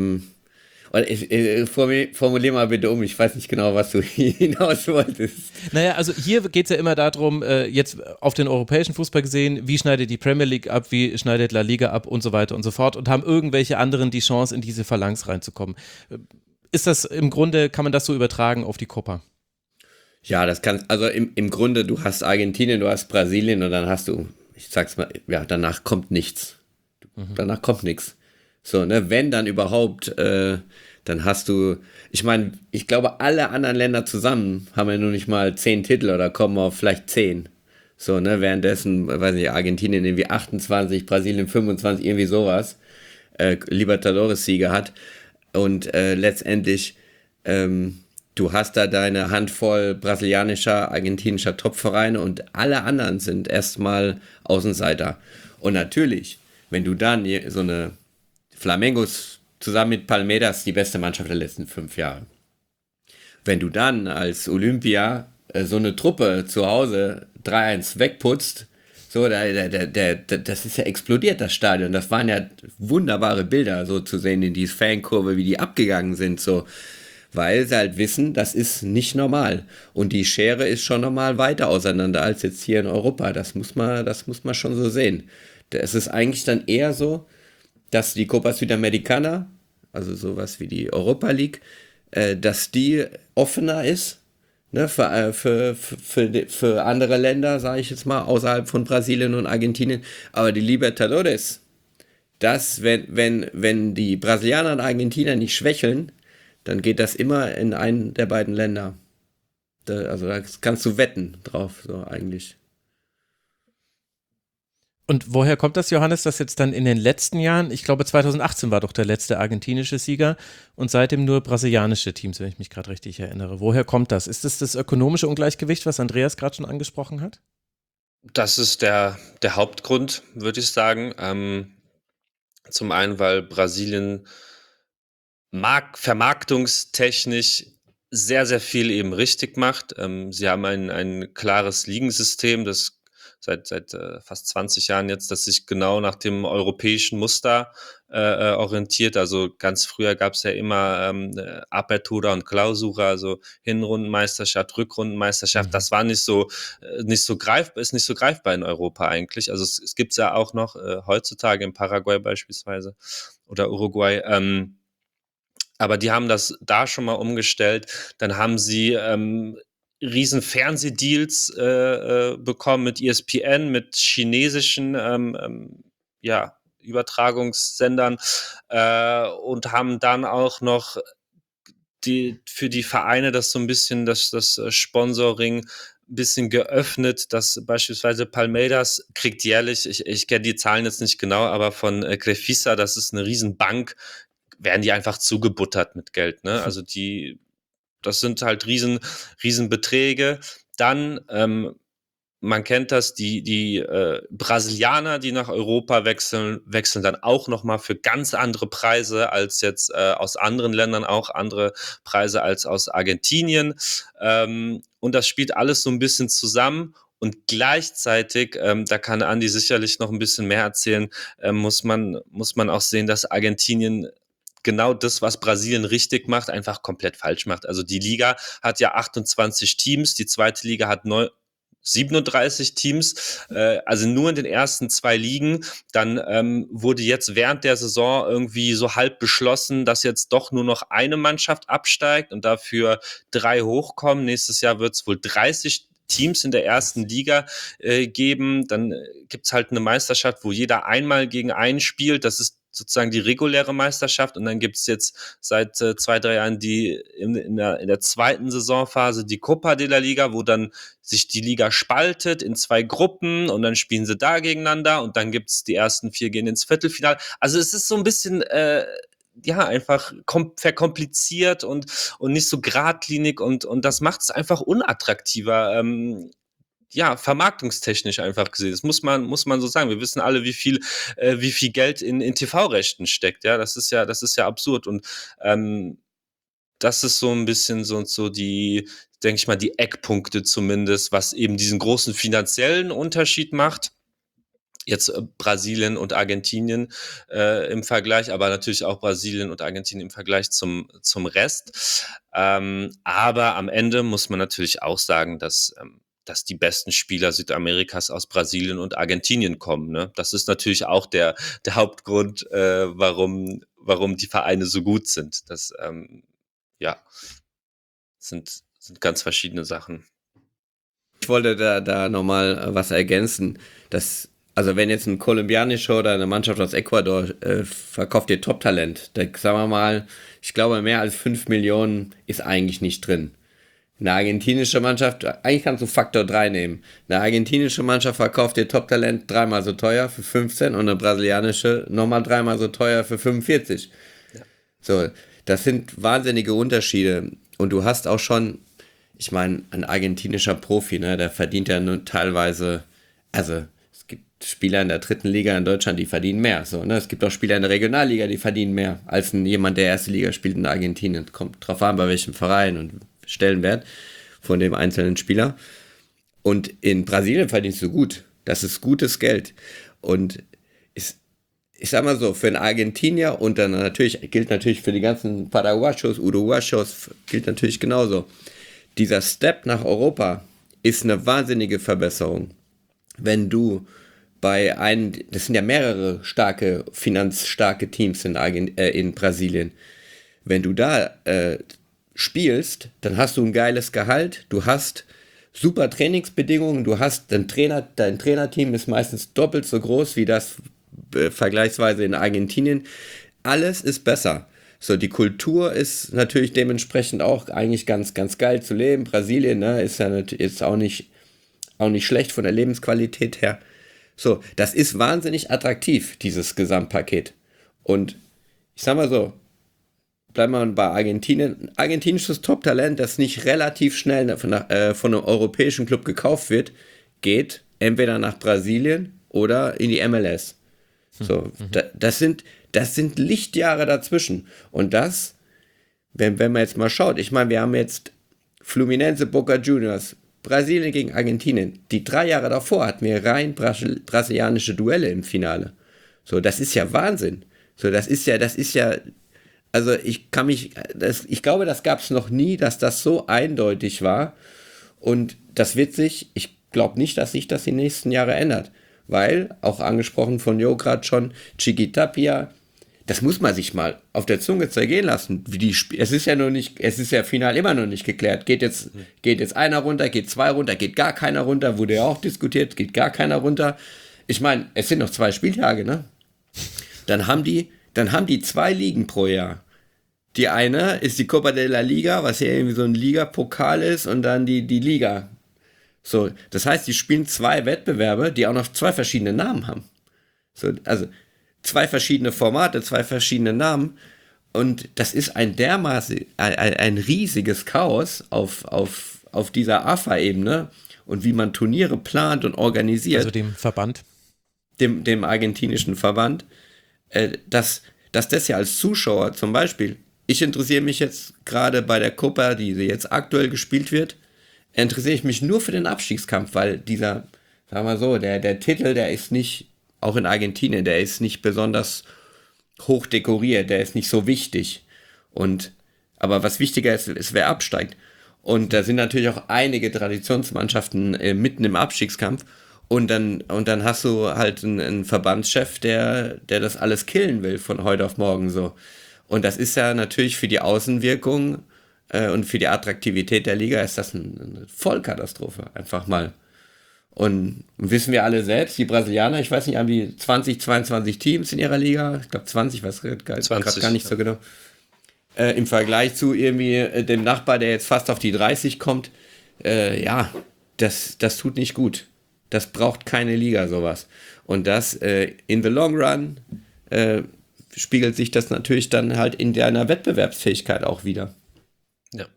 formulier mal bitte um, ich weiß nicht genau, was du hinaus wolltest. Naja, also hier geht es ja immer darum, jetzt auf den europäischen Fußball gesehen, wie schneidet die Premier League ab, wie schneidet La Liga ab und so weiter und so fort, und haben irgendwelche anderen die Chance, in diese Phalanx reinzukommen. Ist das im Grunde, kann man das so übertragen auf die Copa? Ja, das kann, also im Grunde, du hast Argentinien, du hast Brasilien und dann hast du, ich sag's mal, ja, danach kommt nichts. Danach kommt nichts. So, ne, wenn dann überhaupt, dann hast du, ich meine, ich glaube, alle anderen Länder zusammen haben ja nur nicht mal 10 Titel oder kommen auf vielleicht 10. So, ne, währenddessen, weiß nicht, Argentinien irgendwie 28, Brasilien 25, irgendwie sowas, Libertadores-Sieger hat. Und letztendlich, du hast da deine Handvoll brasilianischer, argentinischer Topvereine und alle anderen sind erstmal Außenseiter. Und natürlich, wenn du dann so eine Flamengos zusammen mit Palmeiras die beste Mannschaft der letzten 5 Jahre. Wenn du dann als Olympia so eine Truppe zu Hause 3-1 wegputzt, so, das ist ja explodiert, das Stadion. Das waren ja wunderbare Bilder, so zu sehen in die Fankurve, wie die abgegangen sind, so. Weil sie halt wissen, das ist nicht normal. Und die Schere ist schon normal weiter auseinander als jetzt hier in Europa. Das muss man schon so sehen. Es ist eigentlich dann eher so, dass die Copa Sudamericana, also sowas wie die Europa League, dass die offener ist, ne, für andere Länder, sage ich jetzt mal, außerhalb von Brasilien und Argentinien. Aber die Libertadores, wenn die Brasilianer und Argentinier nicht schwächeln, dann geht das immer in einen der beiden Länder. Also da kannst du wetten drauf, so eigentlich. Und woher kommt das, Johannes, dass jetzt dann in den letzten Jahren, ich glaube 2018 war doch der letzte argentinische Sieger und seitdem nur brasilianische Teams, wenn ich mich gerade richtig erinnere. Woher kommt das? Ist es das ökonomische Ungleichgewicht, was Andreas gerade schon angesprochen hat? Das ist der Hauptgrund, würde ich sagen. Zum einen, weil Brasilien vermarktungstechnisch sehr, sehr viel eben richtig macht. Sie haben ein klares Ligensystem, das seit fast 20 Jahren jetzt, das sich genau nach dem europäischen Muster orientiert. Also ganz früher gab es ja immer Apertura und Clausura, also Hinrundenmeisterschaft, Rückrundenmeisterschaft. Das war nicht so greifbar, ist nicht so greifbar in Europa eigentlich. Also es gibt es ja auch noch heutzutage in Paraguay beispielsweise oder Uruguay. Aber die haben das da schon mal umgestellt. Dann haben sie riesen Fernsehdeals bekommen mit ESPN, mit chinesischen Übertragungssendern und haben dann auch noch für die Vereine das so ein bisschen, das Sponsoring ein bisschen geöffnet, dass beispielsweise Palmeiras kriegt jährlich, ich kenne die Zahlen jetzt nicht genau, aber von Crefisa, das ist eine Riesenbank, werden die einfach zugebuttert mit Geld, ne? Also das sind halt Riesenbeträge. Dann, man kennt das, die Brasilianer, die nach Europa wechseln dann auch nochmal für ganz andere Preise als jetzt aus anderen Ländern, auch andere Preise als aus Argentinien. Und das spielt alles so ein bisschen zusammen. Und gleichzeitig, da kann Andi sicherlich noch ein bisschen mehr erzählen, muss man auch sehen, dass Argentinien genau das, was Brasilien richtig macht, einfach komplett falsch macht. Also die Liga hat ja 28 Teams, die zweite Liga hat 37 Teams, also nur in den ersten 2 Ligen. Dann wurde jetzt während der Saison irgendwie so halb beschlossen, dass jetzt doch nur noch eine Mannschaft absteigt und dafür 3 hochkommen. Nächstes Jahr wird es wohl 30 Teams in der ersten Liga geben. Dann gibt's halt eine Meisterschaft, wo jeder einmal gegen einen spielt. Das ist sozusagen die reguläre Meisterschaft. Und dann gibt's jetzt seit 2-3 Jahren die in der zweiten Saisonphase die Copa de la Liga, wo dann sich die Liga spaltet in 2 Gruppen und dann spielen sie da gegeneinander und dann gibt's die ersten 4 gehen ins Viertelfinale. Also es ist so ein bisschen einfach verkompliziert und nicht so geradlinig und das macht es einfach unattraktiver. Vermarktungstechnisch einfach gesehen. Das muss man so sagen. Wir wissen alle, wie viel Geld in TV-Rechten steckt. Ja, das ist ja absurd. Und das ist so ein bisschen so die, denke ich mal, die Eckpunkte zumindest, was eben diesen großen finanziellen Unterschied macht. Jetzt Brasilien und Argentinien im Vergleich, aber natürlich auch Brasilien und Argentinien im Vergleich zum Rest. Aber am Ende muss man natürlich auch sagen, dass die besten Spieler Südamerikas aus Brasilien und Argentinien kommen. Ne? Das ist natürlich auch der Hauptgrund, warum die Vereine so gut sind. Das sind ganz verschiedene Sachen. Ich wollte da nochmal was ergänzen. Also wenn jetzt ein kolumbianischer oder eine Mannschaft aus Ecuador verkauft ihr Top-Talent, da sagen wir mal, ich glaube mehr als 5 Millionen ist eigentlich nicht drin. Eine argentinische Mannschaft, eigentlich kannst du Faktor 3 nehmen. Eine argentinische Mannschaft verkauft ihr Top-Talent 3-mal so teuer für 15 und eine brasilianische nochmal 3-mal so teuer für 45. Ja. So, das sind wahnsinnige Unterschiede. Und du hast auch schon, ich meine, ein argentinischer Profi, ne, der verdient ja nun teilweise, also es gibt Spieler in der 3. Liga in Deutschland, die verdienen mehr. So, ne? Es gibt auch Spieler in der Regionalliga, die verdienen mehr als jemand, der 1. Liga spielt in Argentinien. Kommt drauf an, bei welchem Verein und Stellenwert von dem einzelnen Spieler. Und in Brasilien verdienst du gut. Das ist gutes Geld. Und ich sag mal so, für einen Argentinier und dann gilt natürlich für die ganzen Paraguayos, Uruguayos, gilt natürlich genauso. Dieser Step nach Europa ist eine wahnsinnige Verbesserung. Wenn du das sind ja mehrere finanzstarke Teams in Brasilien. Wenn du da spielst, dann hast du ein geiles Gehalt, du hast super Trainingsbedingungen, du hast dein Trainerteam ist meistens doppelt so groß wie das vergleichsweise in Argentinien. Alles ist besser. So, die Kultur ist natürlich dementsprechend auch eigentlich ganz, ganz geil zu leben. Brasilien, ne, ist ja jetzt auch nicht schlecht von der Lebensqualität her. So, das ist wahnsinnig attraktiv, dieses Gesamtpaket. Und ich sag mal so, bleiben wir bei Argentinien. Ein argentinisches Top-Talent, das nicht relativ schnell von einem europäischen Club gekauft wird, geht entweder nach Brasilien oder in die MLS. So, das sind Lichtjahre dazwischen. Und das, wenn man jetzt mal schaut, ich meine, wir haben jetzt Fluminense, Boca Juniors, Brasilien gegen Argentinien. Die 3 Jahre davor hatten wir rein brasilianische Duelle im Finale. So, das ist ja Wahnsinn. So, das ist ja, also ich glaube, das gab es noch nie, dass das so eindeutig war. Und das wird sich, ich glaube nicht, dass sich das die nächsten Jahre ändert. Weil, auch angesprochen von Jo gerade schon, Chiquitapia, das muss man sich mal auf der Zunge zergehen lassen. Es ist ja final immer noch nicht geklärt. Geht jetzt einer runter, geht 2 runter, geht gar keiner runter, wurde ja auch diskutiert, geht gar keiner runter. Ich meine, es sind noch 2 Spieltage, ne? Dann haben die 2 Ligen pro Jahr. Die eine ist die Copa de la Liga, was ja irgendwie so ein Ligapokal ist, und dann die Liga. So, das heißt, die spielen 2 Wettbewerbe, die auch noch 2 verschiedene Namen haben. So, also 2 verschiedene Formate, 2 verschiedene Namen. Und das ist ein dermaßen, ein riesiges Chaos auf dieser AFA-Ebene und wie man Turniere plant und organisiert. Also dem Verband. Dem argentinischen Verband. Dass das ja als Zuschauer zum Beispiel, ich interessiere mich jetzt gerade bei der Copa, die jetzt aktuell gespielt wird, interessiere ich mich nur für den Abstiegskampf, weil dieser, sagen wir so, der Titel, der ist nicht, auch in Argentinien, der ist nicht besonders hoch dekoriert, der ist nicht so wichtig. Aber was wichtiger ist, wer absteigt. Und da sind natürlich auch einige Traditionsmannschaften mitten im Abstiegskampf. Und dann hast du halt einen Verbandschef, der das alles killen will von heute auf morgen so. Und das ist ja natürlich für die Außenwirkung und für die Attraktivität der Liga ist das eine Vollkatastrophe, einfach mal. Und wissen wir alle selbst, die Brasilianer, ich weiß nicht, haben die 20, 22 Teams in ihrer Liga? Ich glaube 20, weiß gerade gar nicht so genau. Im Vergleich zu irgendwie dem Nachbar, der jetzt fast auf die 30 kommt, das tut nicht gut. Das braucht keine Liga, sowas. Und das in the long run spiegelt sich das natürlich dann halt in deiner Wettbewerbsfähigkeit auch wieder. Ja.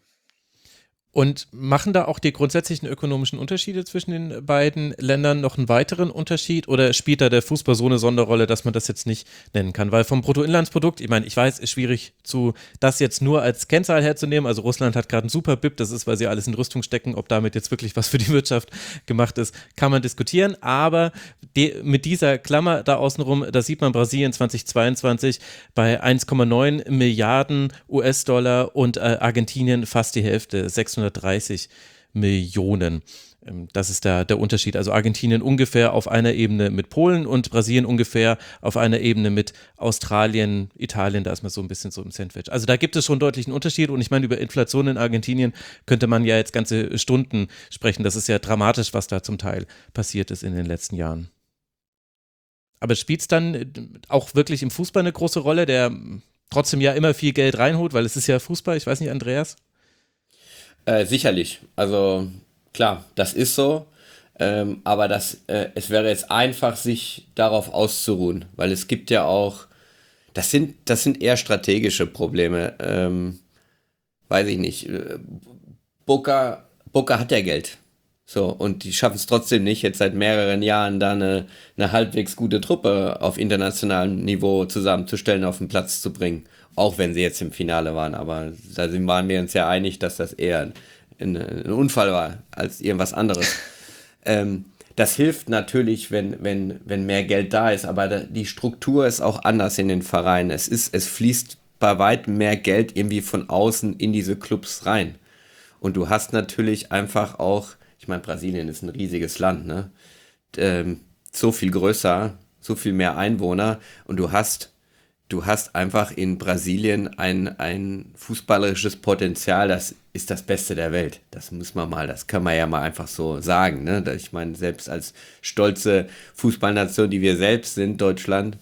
Und machen da auch die grundsätzlichen ökonomischen Unterschiede zwischen den beiden Ländern noch einen weiteren Unterschied oder spielt da der Fußball so eine Sonderrolle, dass man das jetzt nicht nennen kann? Weil vom Bruttoinlandsprodukt, ich meine, ich weiß, ist schwierig, das jetzt nur als Kennzahl herzunehmen. Also Russland hat gerade einen super BIP, das ist, weil sie alles in Rüstung stecken. Ob damit jetzt wirklich was für die Wirtschaft gemacht ist, kann man diskutieren. Aber mit dieser Klammer da außenrum, da sieht man Brasilien 2022 bei 1,9 Milliarden US-Dollar und Argentinien fast die Hälfte, 630 Millionen. Das ist der Unterschied. Also Argentinien ungefähr auf einer Ebene mit Polen und Brasilien ungefähr auf einer Ebene mit Australien, Italien, da ist man so ein bisschen so im Sandwich. Also da gibt es schon einen deutlichen Unterschied und ich meine, über Inflation in Argentinien könnte man ja jetzt ganze Stunden sprechen. Das ist ja dramatisch, was da zum Teil passiert ist in den letzten Jahren. Aber spielt es dann auch wirklich im Fußball eine große Rolle, der trotzdem ja immer viel Geld reinholt, weil es ist ja Fußball, ich weiß nicht, Andreas? Sicherlich, also klar, das ist so, aber es wäre jetzt einfach, sich darauf auszuruhen, weil es gibt ja auch, das sind eher strategische Probleme, weiß ich nicht, Boca hat ja Geld, so, und die schaffen es trotzdem nicht, jetzt seit mehreren Jahren da eine halbwegs gute Truppe auf internationalem Niveau zusammenzustellen, auf den Platz zu bringen. Auch wenn sie jetzt im Finale waren, aber da waren wir uns ja einig, dass das eher ein Unfall war, als irgendwas anderes. Das hilft natürlich, wenn mehr Geld da ist, aber die Struktur ist auch anders in den Vereinen. Es fließt bei weitem mehr Geld irgendwie von außen in diese Clubs rein. Und du hast natürlich einfach auch, ich meine, Brasilien ist ein riesiges Land, ne? So viel größer, so viel mehr Einwohner und du hast einfach in Brasilien ein fußballerisches Potenzial, das ist das Beste der Welt. Das kann man ja mal einfach so sagen, ne? Ich meine, selbst als stolze Fußballnation, die wir selbst sind, Deutschland,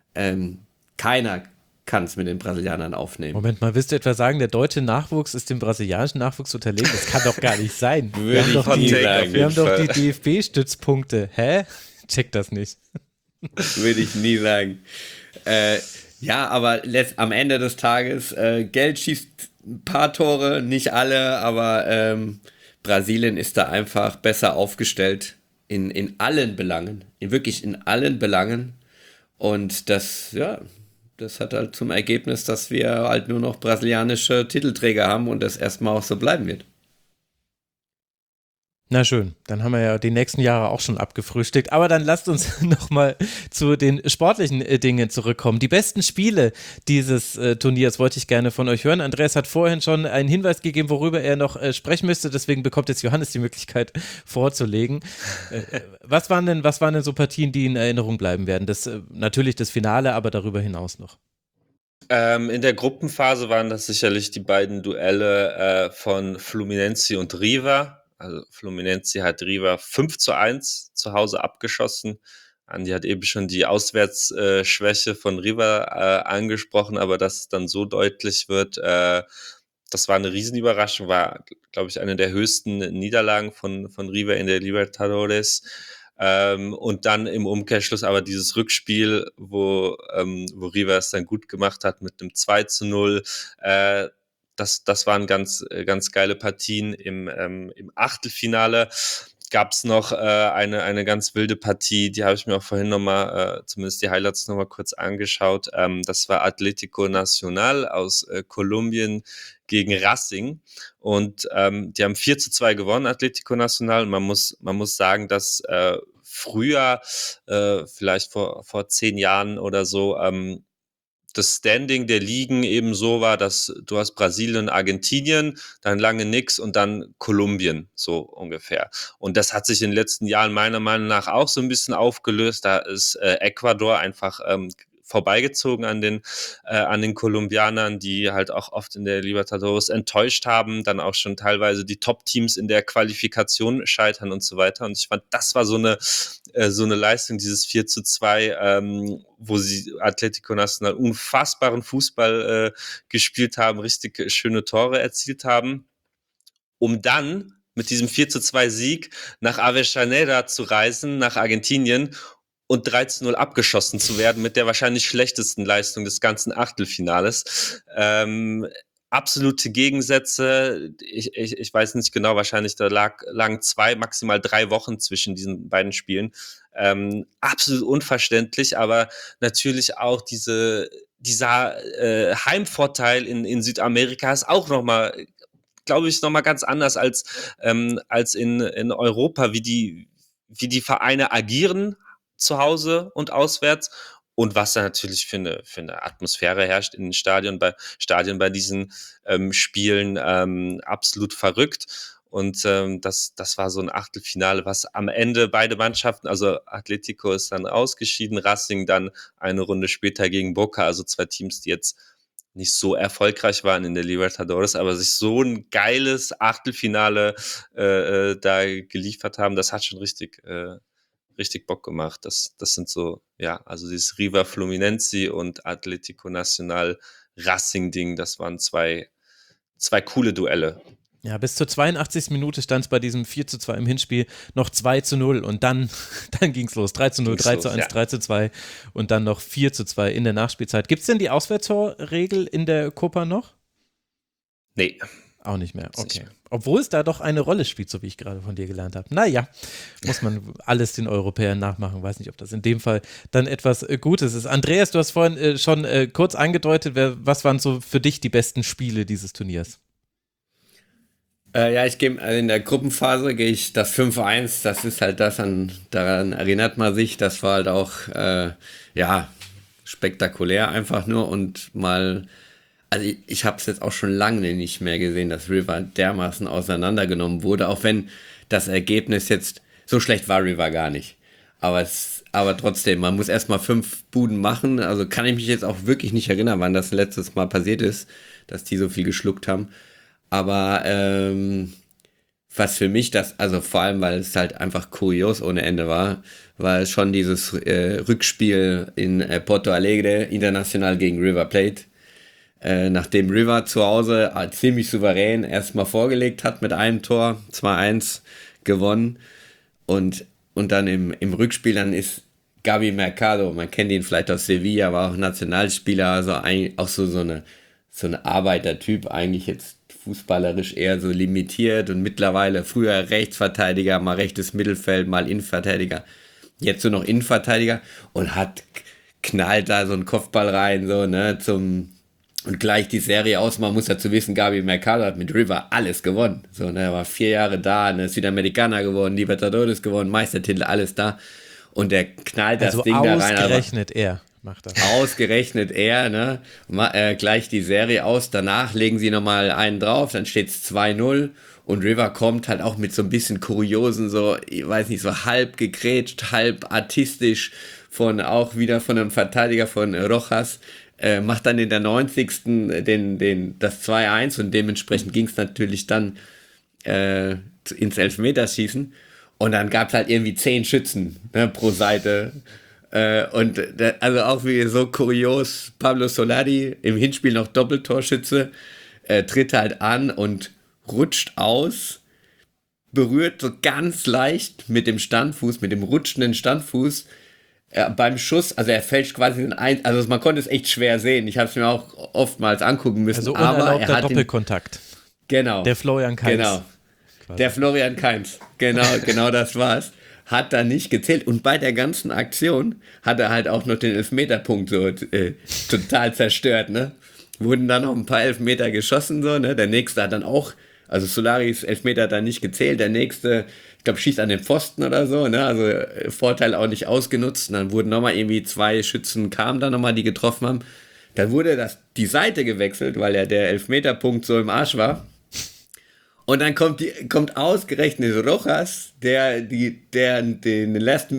keiner kann es mit den Brasilianern aufnehmen. Moment mal, willst du etwa sagen, der deutsche Nachwuchs ist dem brasilianischen Nachwuchs unterlegen? Das kann doch gar nicht sein. Wir haben doch die DFB-Stützpunkte. Hä? check das nicht. Würde ich nie sagen. Ja, aber am Ende des Tages, Geld schießt ein paar Tore, nicht alle, aber Brasilien ist da einfach besser aufgestellt in allen Belangen, wirklich in allen Belangen. Und das hat halt zum Ergebnis, dass wir halt nur noch brasilianische Titelträger haben und das erstmal auch so bleiben wird. Na schön, dann haben wir ja die nächsten Jahre auch schon abgefrühstückt. Aber dann lasst uns nochmal zu den sportlichen Dingen zurückkommen. Die besten Spiele dieses Turniers wollte ich gerne von euch hören. Andreas hat vorhin schon einen Hinweis gegeben, worüber er noch sprechen müsste. Deswegen bekommt jetzt Johannes die Möglichkeit vorzulegen. Was waren denn so Partien, die in Erinnerung bleiben werden? Natürlich das Finale, aber darüber hinaus noch. In der Gruppenphase waren das sicherlich die beiden Duelle von Fluminense und River. Also Fluminense hat River 5-1 zu Hause abgeschossen. Andi hat eben schon die Auswärtsschwäche von River angesprochen, aber dass es dann so deutlich wird, das war eine Riesenüberraschung, war, glaube ich, eine der höchsten Niederlagen von River in der Libertadores. Und dann im Umkehrschluss aber dieses Rückspiel, wo River es dann gut gemacht hat mit einem 2-0, das waren ganz geile Partien. Im Achtelfinale gab es noch eine ganz wilde Partie, die habe ich mir auch vorhin nochmal, zumindest die Highlights nochmal kurz angeschaut. Das war Atlético Nacional aus Kolumbien gegen Racing und die haben 4-2 gewonnen, Atlético Nacional. Und man muss sagen, dass früher, vielleicht vor 10 Jahren oder so, das Standing der Ligen eben so war, dass du hast Brasilien, Argentinien, dann lange nix und dann Kolumbien, so ungefähr. Und das hat sich in den letzten Jahren meiner Meinung nach auch so ein bisschen aufgelöst. Da ist Ecuador einfach vorbeigezogen an den Kolumbianern, die halt auch oft in der Libertadores enttäuscht haben, dann auch schon teilweise die Top-Teams in der Qualifikation scheitern und so weiter. Und ich fand, das war so eine Leistung, dieses 4-2, wo sie Atlético Nacional unfassbaren Fußball gespielt haben, richtig schöne Tore erzielt haben, um dann mit diesem 4-2 Sieg nach Avellaneda zu reisen, nach Argentinien, und 3-0 abgeschossen zu werden mit der wahrscheinlich schlechtesten Leistung des ganzen Achtelfinales. Absolute Gegensätze. Ich weiß nicht genau, wahrscheinlich da lagen 2, maximal 3 Wochen zwischen diesen beiden Spielen. Absolut unverständlich, aber natürlich auch dieser Heimvorteil in Südamerika ist auch nochmal, glaube ich, nochmal ganz anders als in Europa, wie die Vereine agieren, zu Hause und auswärts, und was da natürlich für eine Atmosphäre herrscht in den Stadien bei diesen Spielen, absolut verrückt. Und das war so ein Achtelfinale, was am Ende beide Mannschaften, also Atletico ist dann ausgeschieden, Racing dann eine Runde später gegen Boca, also 2 Teams, die jetzt nicht so erfolgreich waren in der Libertadores, aber sich so ein geiles Achtelfinale da geliefert haben, das hat schon richtig Bock gemacht. Das sind so, ja, also dieses River Fluminense und Atlético Nacional Racing-Ding, das waren zwei coole Duelle. Ja, bis zur 82. Minute stand es bei diesem 4-2 im Hinspiel noch 2-0 und dann ging es los. 3-0, 3-1, ja. 3-2 und dann noch 4-2 in der Nachspielzeit. Gibt es denn die Auswärtstorregel in der Copa noch? Nee. Auch nicht mehr, okay. Obwohl es da doch eine Rolle spielt, so wie ich gerade von dir gelernt habe. Naja, muss man alles den Europäern nachmachen. Weiß nicht, ob das in dem Fall dann etwas Gutes ist. Andreas, du hast vorhin schon kurz angedeutet, was waren so für dich die besten Spiele dieses Turniers? Ja, in der Gruppenphase gehe ich das 5-1, das ist halt daran erinnert man sich, das war halt auch, spektakulär einfach nur und mal. Also ich habe es jetzt auch schon lange nicht mehr gesehen, dass River dermaßen auseinandergenommen wurde, auch wenn das Ergebnis jetzt, so schlecht war River gar nicht. Aber trotzdem, man muss erstmal 5 Buden machen, also kann ich mich jetzt auch wirklich nicht erinnern, wann das letztes Mal passiert ist, dass die so viel geschluckt haben. Aber was für mich also vor allem, weil es halt einfach kurios ohne Ende war es schon dieses Rückspiel in Porto Alegre, International gegen River Plate. Nachdem River zu Hause ziemlich souverän erstmal vorgelegt hat mit einem Tor, 2-1 gewonnen. Und und dann im Rückspiel, dann ist Gabi Mercado, man kennt ihn vielleicht aus Sevilla, war auch Nationalspieler, also auch so eine Arbeitertyp, eigentlich jetzt fußballerisch eher so limitiert und mittlerweile früher Rechtsverteidiger, mal rechtes Mittelfeld, mal Innenverteidiger, jetzt nur noch Innenverteidiger und knallt da so einen Kopfball rein, so, ne, und gleich die Serie aus. Man muss dazu wissen, Gabi Mercado hat mit River alles gewonnen. So, ne, er war 4 Jahre da, ne, Südamerikaner gewonnen, Libertadores gewonnen, Meistertitel, alles da. Und der knallt das Also Ding da rein. ausgerechnet er macht das. Ausgerechnet er, ne? Gleich die Serie aus. Danach legen sie nochmal einen drauf, dann steht es 2-0. Und River kommt halt auch mit so ein bisschen Kuriosen, so, ich weiß nicht, so halb gegrätscht, halb artistisch auch wieder von einem Verteidiger von Rojas. Macht dann in der 90. das 2-1 und dementsprechend ging es natürlich dann ins Elfmeterschießen. Und dann gab es halt irgendwie 10 Schützen, ne, pro Seite. Also auch wie so kurios, Pablo Solari im Hinspiel noch Doppeltorschütze, tritt halt an und rutscht aus, berührt so ganz leicht mit dem Standfuß, mit dem rutschenden Standfuß beim Schuss, also er fälscht quasi also man konnte es echt schwer sehen. Ich habe es mir auch oftmals angucken müssen. Also aber unerlaubter er hat Doppelkontakt. Genau. Der Florian Kainz. Genau. Der Florian Kainz, genau das war's. Hat da nicht gezählt und bei der ganzen Aktion hat er halt auch noch den Elfmeterpunkt so total zerstört, ne? Wurden dann noch ein paar Elfmeter geschossen, so, ne? Der nächste hat dann auch, also Solaris Elfmeter hat dann nicht gezählt, der nächste, ich glaube, schießt an den Pfosten oder so, ne? Also Vorteil auch nicht ausgenutzt. Und dann wurden nochmal irgendwie 2 Schützen kamen dann nochmal, die getroffen haben. Dann wurde die Seite gewechselt, weil ja der Elfmeterpunkt so im Arsch war. Und dann kommt ausgerechnet Rojas, der den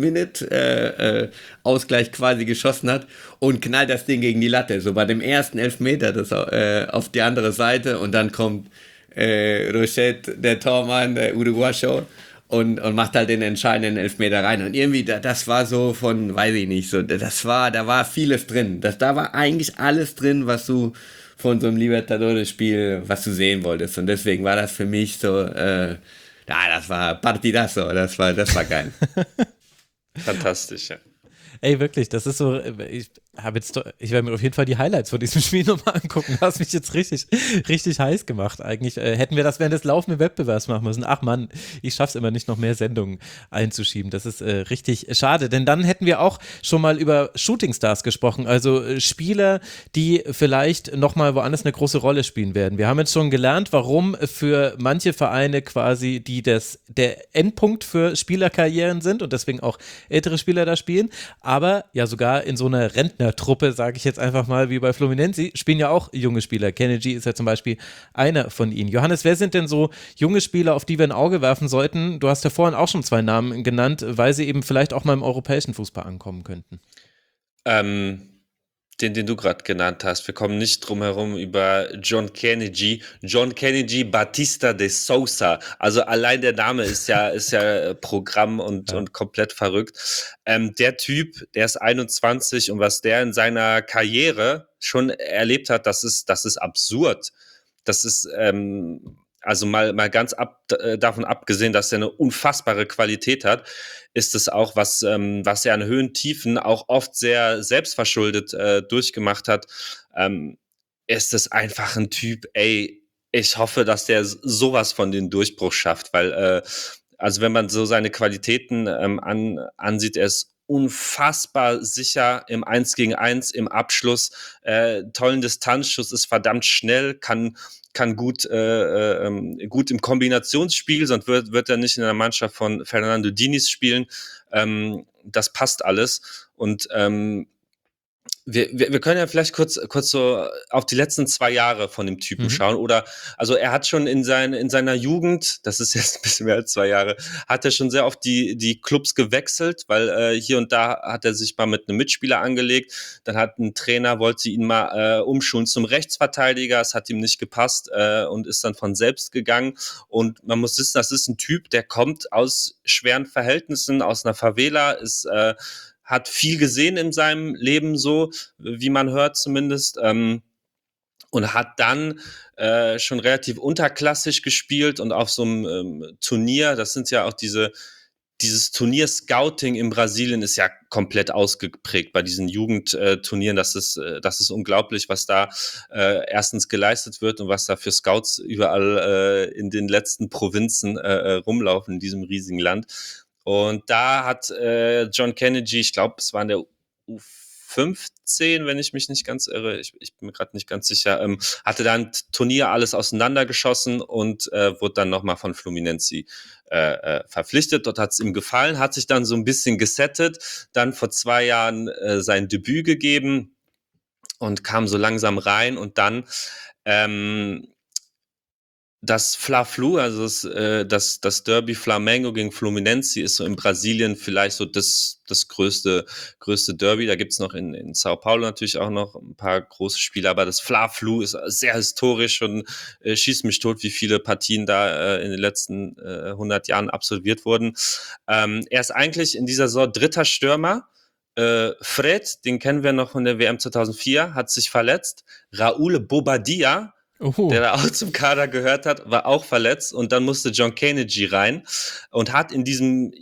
Last-Minute-Ausgleich quasi geschossen hat und knallt das Ding gegen die Latte. So bei dem ersten Elfmeter auf die andere Seite und dann kommt Rochet, der Tormann, der Uruguayo, und macht halt den entscheidenden Elfmeter rein. Und irgendwie, das war so von, weiß ich nicht, so, da war vieles drin. Da war eigentlich alles drin, was du von so einem Libertadores-Spiel, was du sehen wolltest. Und deswegen war das für mich so, das war Partidazo, das war geil. Fantastisch, ja. Ey, wirklich, das ist so, ich werde mir auf jeden Fall die Highlights von diesem Spiel nochmal angucken. Du hast mich jetzt richtig, richtig heiß gemacht. Eigentlich hätten wir das während des laufenden Wettbewerbs machen müssen. Ach Mann, ich schaff's immer nicht, noch mehr Sendungen einzuschieben. Das ist richtig schade, denn dann hätten wir auch schon mal über Shootingstars gesprochen, also Spieler, die vielleicht nochmal woanders eine große Rolle spielen werden. Wir haben jetzt schon gelernt, warum für manche Vereine quasi der Endpunkt für Spielerkarrieren sind und deswegen auch ältere Spieler da spielen. Aber ja sogar in so einer Rentnertruppe, sage ich jetzt einfach mal, wie bei Fluminense, spielen ja auch junge Spieler. Kennedy ist ja zum Beispiel einer von ihnen. Johannes, wer sind denn so junge Spieler, auf die wir ein Auge werfen sollten? Du hast ja vorhin auch schon 2 Namen genannt, weil sie eben vielleicht auch mal im europäischen Fußball ankommen könnten. Den du gerade genannt hast. Wir kommen nicht drum herum über John Kennedy Batista de Sousa. Also allein der Name ist ja Programm und komplett verrückt. Der Typ, der ist 21 und was der in seiner Karriere schon erlebt hat, das ist absurd. Das ist also mal ganz davon abgesehen, dass er eine unfassbare Qualität hat, ist es auch, was er an Höhen, Tiefen auch oft sehr selbstverschuldet durchgemacht hat, ist es einfach ein Typ, ey, ich hoffe, dass der sowas von den Durchbruch schafft, weil also wenn man so seine Qualitäten ansieht, er ist unfassbar sicher im 1 gegen 1, im Abschluss, tollen Distanzschuss, ist verdammt schnell, kann gut im Kombinationsspiel, sonst wird er nicht in der Mannschaft von Fernando Diniz spielen. Das passt alles. Und wir können ja vielleicht kurz so auf die letzten 2 Jahre von dem Typen schauen. Oder, also er hat schon in seiner Jugend, das ist jetzt ein bisschen mehr als 2 Jahre, hat er schon sehr oft die Clubs gewechselt, weil hier und da hat er sich mal mit einem Mitspieler angelegt. Dann hat ein Trainer, wollte ihn mal umschulen zum Rechtsverteidiger, es hat ihm nicht gepasst und ist dann von selbst gegangen. Und man muss wissen, das ist ein Typ, der kommt aus schweren Verhältnissen, aus einer Favela, hat viel gesehen in seinem Leben, so wie man hört zumindest, und hat dann schon relativ unterklassig gespielt und auf so einem Turnier, das sind ja auch diese dieses Turnier-Scouting in Brasilien ist ja komplett ausgeprägt bei diesen Jugendturnieren. Das ist unglaublich, was da erstens geleistet wird und was da für Scouts überall in den letzten Provinzen rumlaufen in diesem riesigen Land. Und da hat John Kennedy, ich glaube, es war in der U15, wenn ich mich nicht ganz irre, ich bin mir gerade nicht ganz sicher, hatte dann Turnier alles auseinandergeschossen und wurde dann nochmal von Fluminense verpflichtet. Dort hat es ihm gefallen, hat sich dann so ein bisschen gesettet, dann vor 2 Jahren sein Debüt gegeben und kam so langsam rein und dann das Fla-Flu, also das Derby Flamengo gegen Fluminense ist so in Brasilien vielleicht so das größte Derby. Da gibt's noch in Sao Paulo natürlich auch noch ein paar große Spiele, aber das Fla-Flu ist sehr historisch und schießt mich tot, wie viele Partien da in den letzten 100 Jahren absolviert wurden. Er ist eigentlich in dieser Saison 3. Stürmer. Fred, den kennen wir noch von der WM 2004, hat sich verletzt. Raúl Bobadilla, der da auch zum Kader gehört hat, war auch verletzt und dann musste John Kennedy rein und hat in diesem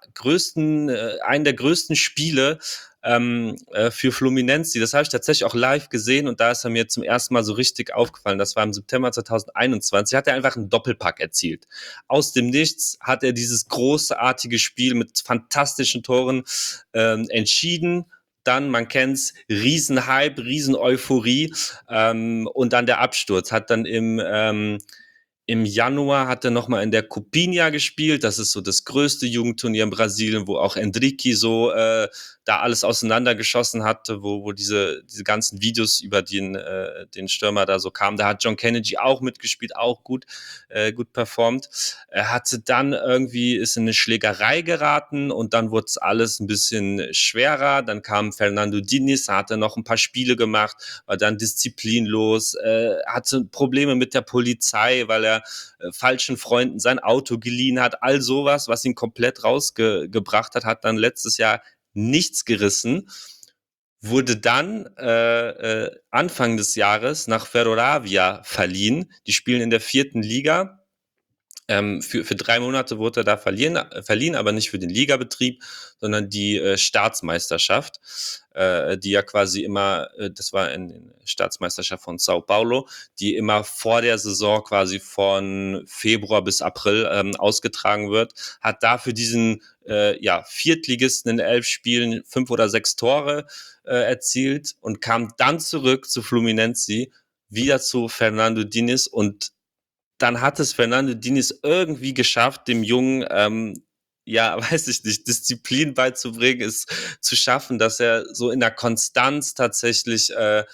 einen der größten Spiele für Fluminense, das habe ich tatsächlich auch live gesehen und da ist er mir zum ersten Mal so richtig aufgefallen, das war im September 2021, hat er einfach einen Doppelpack erzielt. Aus dem Nichts hat er dieses großartige Spiel mit fantastischen Toren entschieden. Dann, man kennt's, Riesenhype, Riesen-Euphorie und dann der Absturz. Hat dann im Januar hat er nochmal in der Copinha gespielt. Das ist so das größte Jugendturnier in Brasilien, wo auch Endrique so da alles auseinandergeschossen hatte, wo diese ganzen Videos über den Stürmer da so kamen. Da hat John Kennedy auch mitgespielt, auch gut performt. Er hatte dann ist in eine Schlägerei geraten und dann wurde es alles ein bisschen schwerer. Dann kam Fernando Diniz, hat er noch ein paar Spiele gemacht, war dann disziplinlos, hatte Probleme mit der Polizei, weil er falschen Freunden sein Auto geliehen hat. All sowas, was ihn komplett rausgebracht hat dann letztes Jahr nichts gerissen, wurde dann Anfang des Jahres nach Ferroviária verliehen. Die spielen in der 4. Liga. Für 3 Monate wurde er da verliehen, aber nicht für den Ligabetrieb, sondern die Staatsmeisterschaft, die ja quasi immer, das war eine Staatsmeisterschaft von Sao Paulo, die immer vor der Saison quasi von Februar bis April ausgetragen wird, hat dafür diesen Viertligisten in 11 Spielen 5 oder 6 Tore erzielt und kam dann zurück zu Fluminense, wieder zu Fernando Diniz und dann hat es Fernando Diniz irgendwie geschafft, dem Jungen, weiß ich nicht, Disziplin beizubringen, es zu schaffen, dass er so in der Konstanz tatsächlich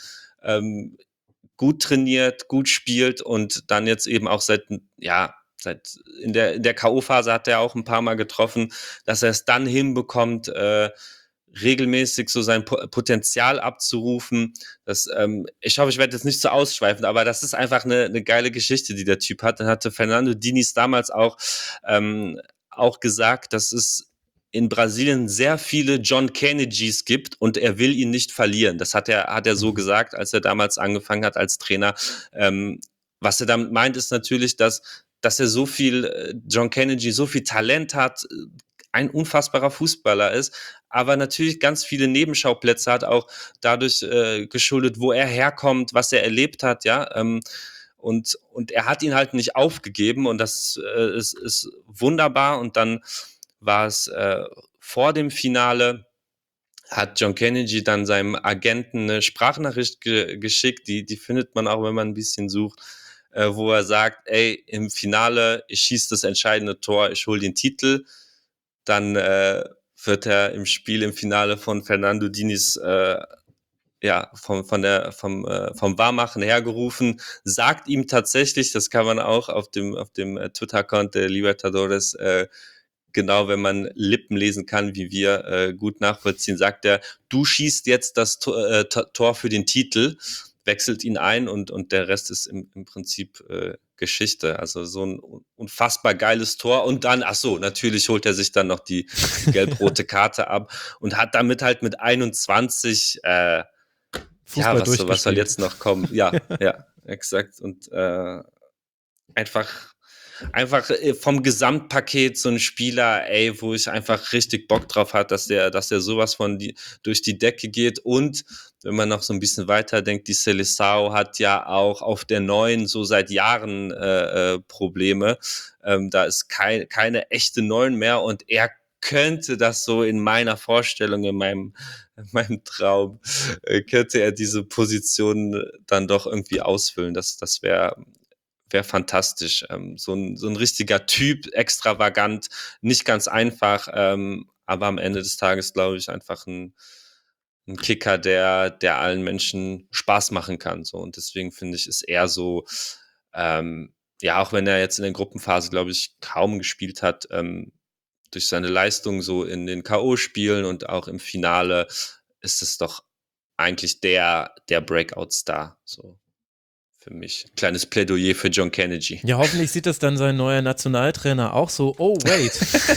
gut trainiert, gut spielt und dann jetzt eben auch seit in der K.O.-Phase hat er auch ein paar Mal getroffen, dass er es dann hinbekommt, regelmäßig so sein Potenzial abzurufen. Ich hoffe, ich werde jetzt nicht so ausschweifend, aber das ist einfach eine geile Geschichte, die der Typ hat. Dann hatte Fernando Diniz damals auch gesagt, dass es in Brasilien sehr viele John Kennedys gibt und er will ihn nicht verlieren. Das hat er so gesagt, als er damals angefangen hat als Trainer. Was er damit meint, ist natürlich, dass er so viel, John Kennedy so viel Talent hat, ein unfassbarer Fußballer ist, aber natürlich ganz viele Nebenschauplätze hat, auch dadurch geschuldet, wo er herkommt, was er erlebt hat, und er hat ihn halt nicht aufgegeben und das ist wunderbar und dann war es vor dem Finale, hat John Kennedy dann seinem Agenten eine Sprachnachricht geschickt, die findet man auch, wenn man ein bisschen sucht, wo er sagt, ey, im Finale, ich schieße das entscheidende Tor, ich hole den Titel. Dann wird er im Finale von Fernando Diniz vom Wahrmachen hergerufen, sagt ihm tatsächlich, das kann man auch auf dem Twitter-Account der Libertadores genau, wenn man Lippen lesen kann, wie wir gut nachvollziehen, sagt er, du schießt jetzt das Tor für den Titel, wechselt ihn ein und der Rest ist im Prinzip Geschichte. Also so ein unfassbar geiles Tor und dann, natürlich holt er sich dann noch die gelb-rote Karte ab und hat damit halt mit 21 was soll jetzt noch kommen? Ja, exakt und einfach einfach vom Gesamtpaket so ein Spieler, ey, wo ich einfach richtig Bock drauf hat, dass der sowas von durch die Decke geht. Und wenn man noch so ein bisschen weiter denkt, die Seleção hat ja auch auf der Neuen so seit Jahren Probleme. Da ist keine echte Neun mehr und er könnte das so in meiner Vorstellung, in meinem Traum, könnte er diese Position dann doch irgendwie ausfüllen. Das wäre fantastisch. So ein richtiger Typ, extravagant, nicht ganz einfach, aber am Ende des Tages, glaube ich, einfach ein Kicker, der allen Menschen Spaß machen kann. So. Und deswegen finde ich, ist er so, ja, auch wenn er jetzt in der Gruppenphase, glaube ich, kaum gespielt hat, durch seine Leistung so in den K.O.-Spielen und auch im Finale ist es doch eigentlich der Breakout-Star, so für mich. Kleines Plädoyer für John Kennedy. Ja, hoffentlich sieht das dann sein neuer Nationaltrainer auch so, oh wait.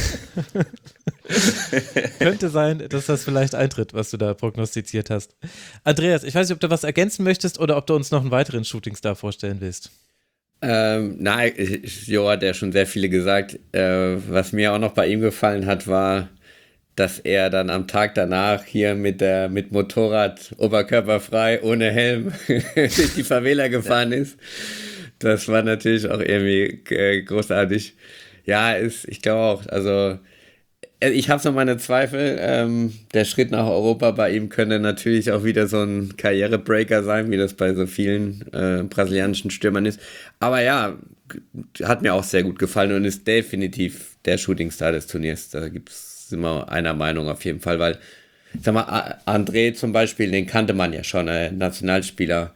Könnte sein, dass das vielleicht eintritt, was du da prognostiziert hast. Andreas, ich weiß nicht, ob du was ergänzen möchtest oder ob du uns noch einen weiteren Shootingstar vorstellen willst. Nein, Jo hat ja schon sehr viele gesagt. Was mir auch noch bei ihm gefallen hat, war, dass er dann am Tag danach hier mit Motorrad oberkörperfrei, ohne Helm durch die Favela gefahren ist. Das war natürlich auch irgendwie großartig. Ja, ich glaube auch, also ich habe so meine Zweifel. Der Schritt nach Europa bei ihm könnte natürlich auch wieder so ein Karrierebreaker sein, wie das bei so vielen brasilianischen Stürmern ist. Aber ja, hat mir auch sehr gut gefallen und ist definitiv der Shootingstar des Turniers. Da sind wir einer Meinung auf jeden Fall, weil, ich sag mal, André zum Beispiel, den kannte man ja schon, Nationalspieler,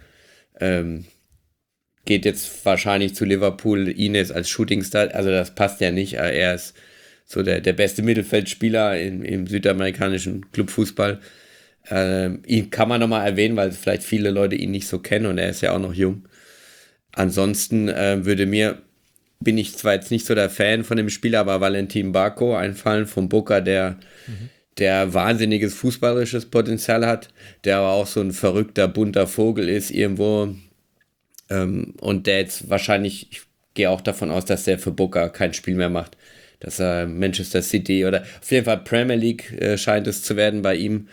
geht jetzt wahrscheinlich zu Liverpool, Ines als Shootingstar, also das passt ja nicht, er ist so der beste Mittelfeldspieler im südamerikanischen Clubfußball. Ihn kann man nochmal erwähnen, weil vielleicht viele Leute ihn nicht so kennen und er ist ja auch noch jung. Ansonsten bin ich zwar jetzt nicht so der Fan von dem Spieler, aber Valentin Barco einfallen von Boca, der wahnsinniges fußballerisches Potenzial hat, der aber auch so ein verrückter, bunter Vogel ist irgendwo und der jetzt wahrscheinlich, ich gehe auch davon aus, dass der für Boca kein Spiel mehr macht, dass er Manchester City oder auf jeden Fall Premier League scheint es zu werden bei ihm.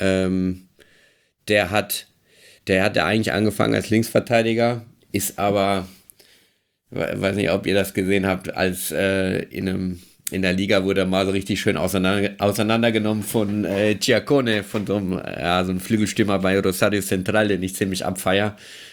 Der hat ja eigentlich angefangen als Linksverteidiger, ist aber, weiß nicht, ob ihr das gesehen habt, als in der Liga wurde er mal so richtig schön auseinandergenommen von Giacone, von so einem Flügelstürmer bei Rosario Central, den ich ziemlich abfeier.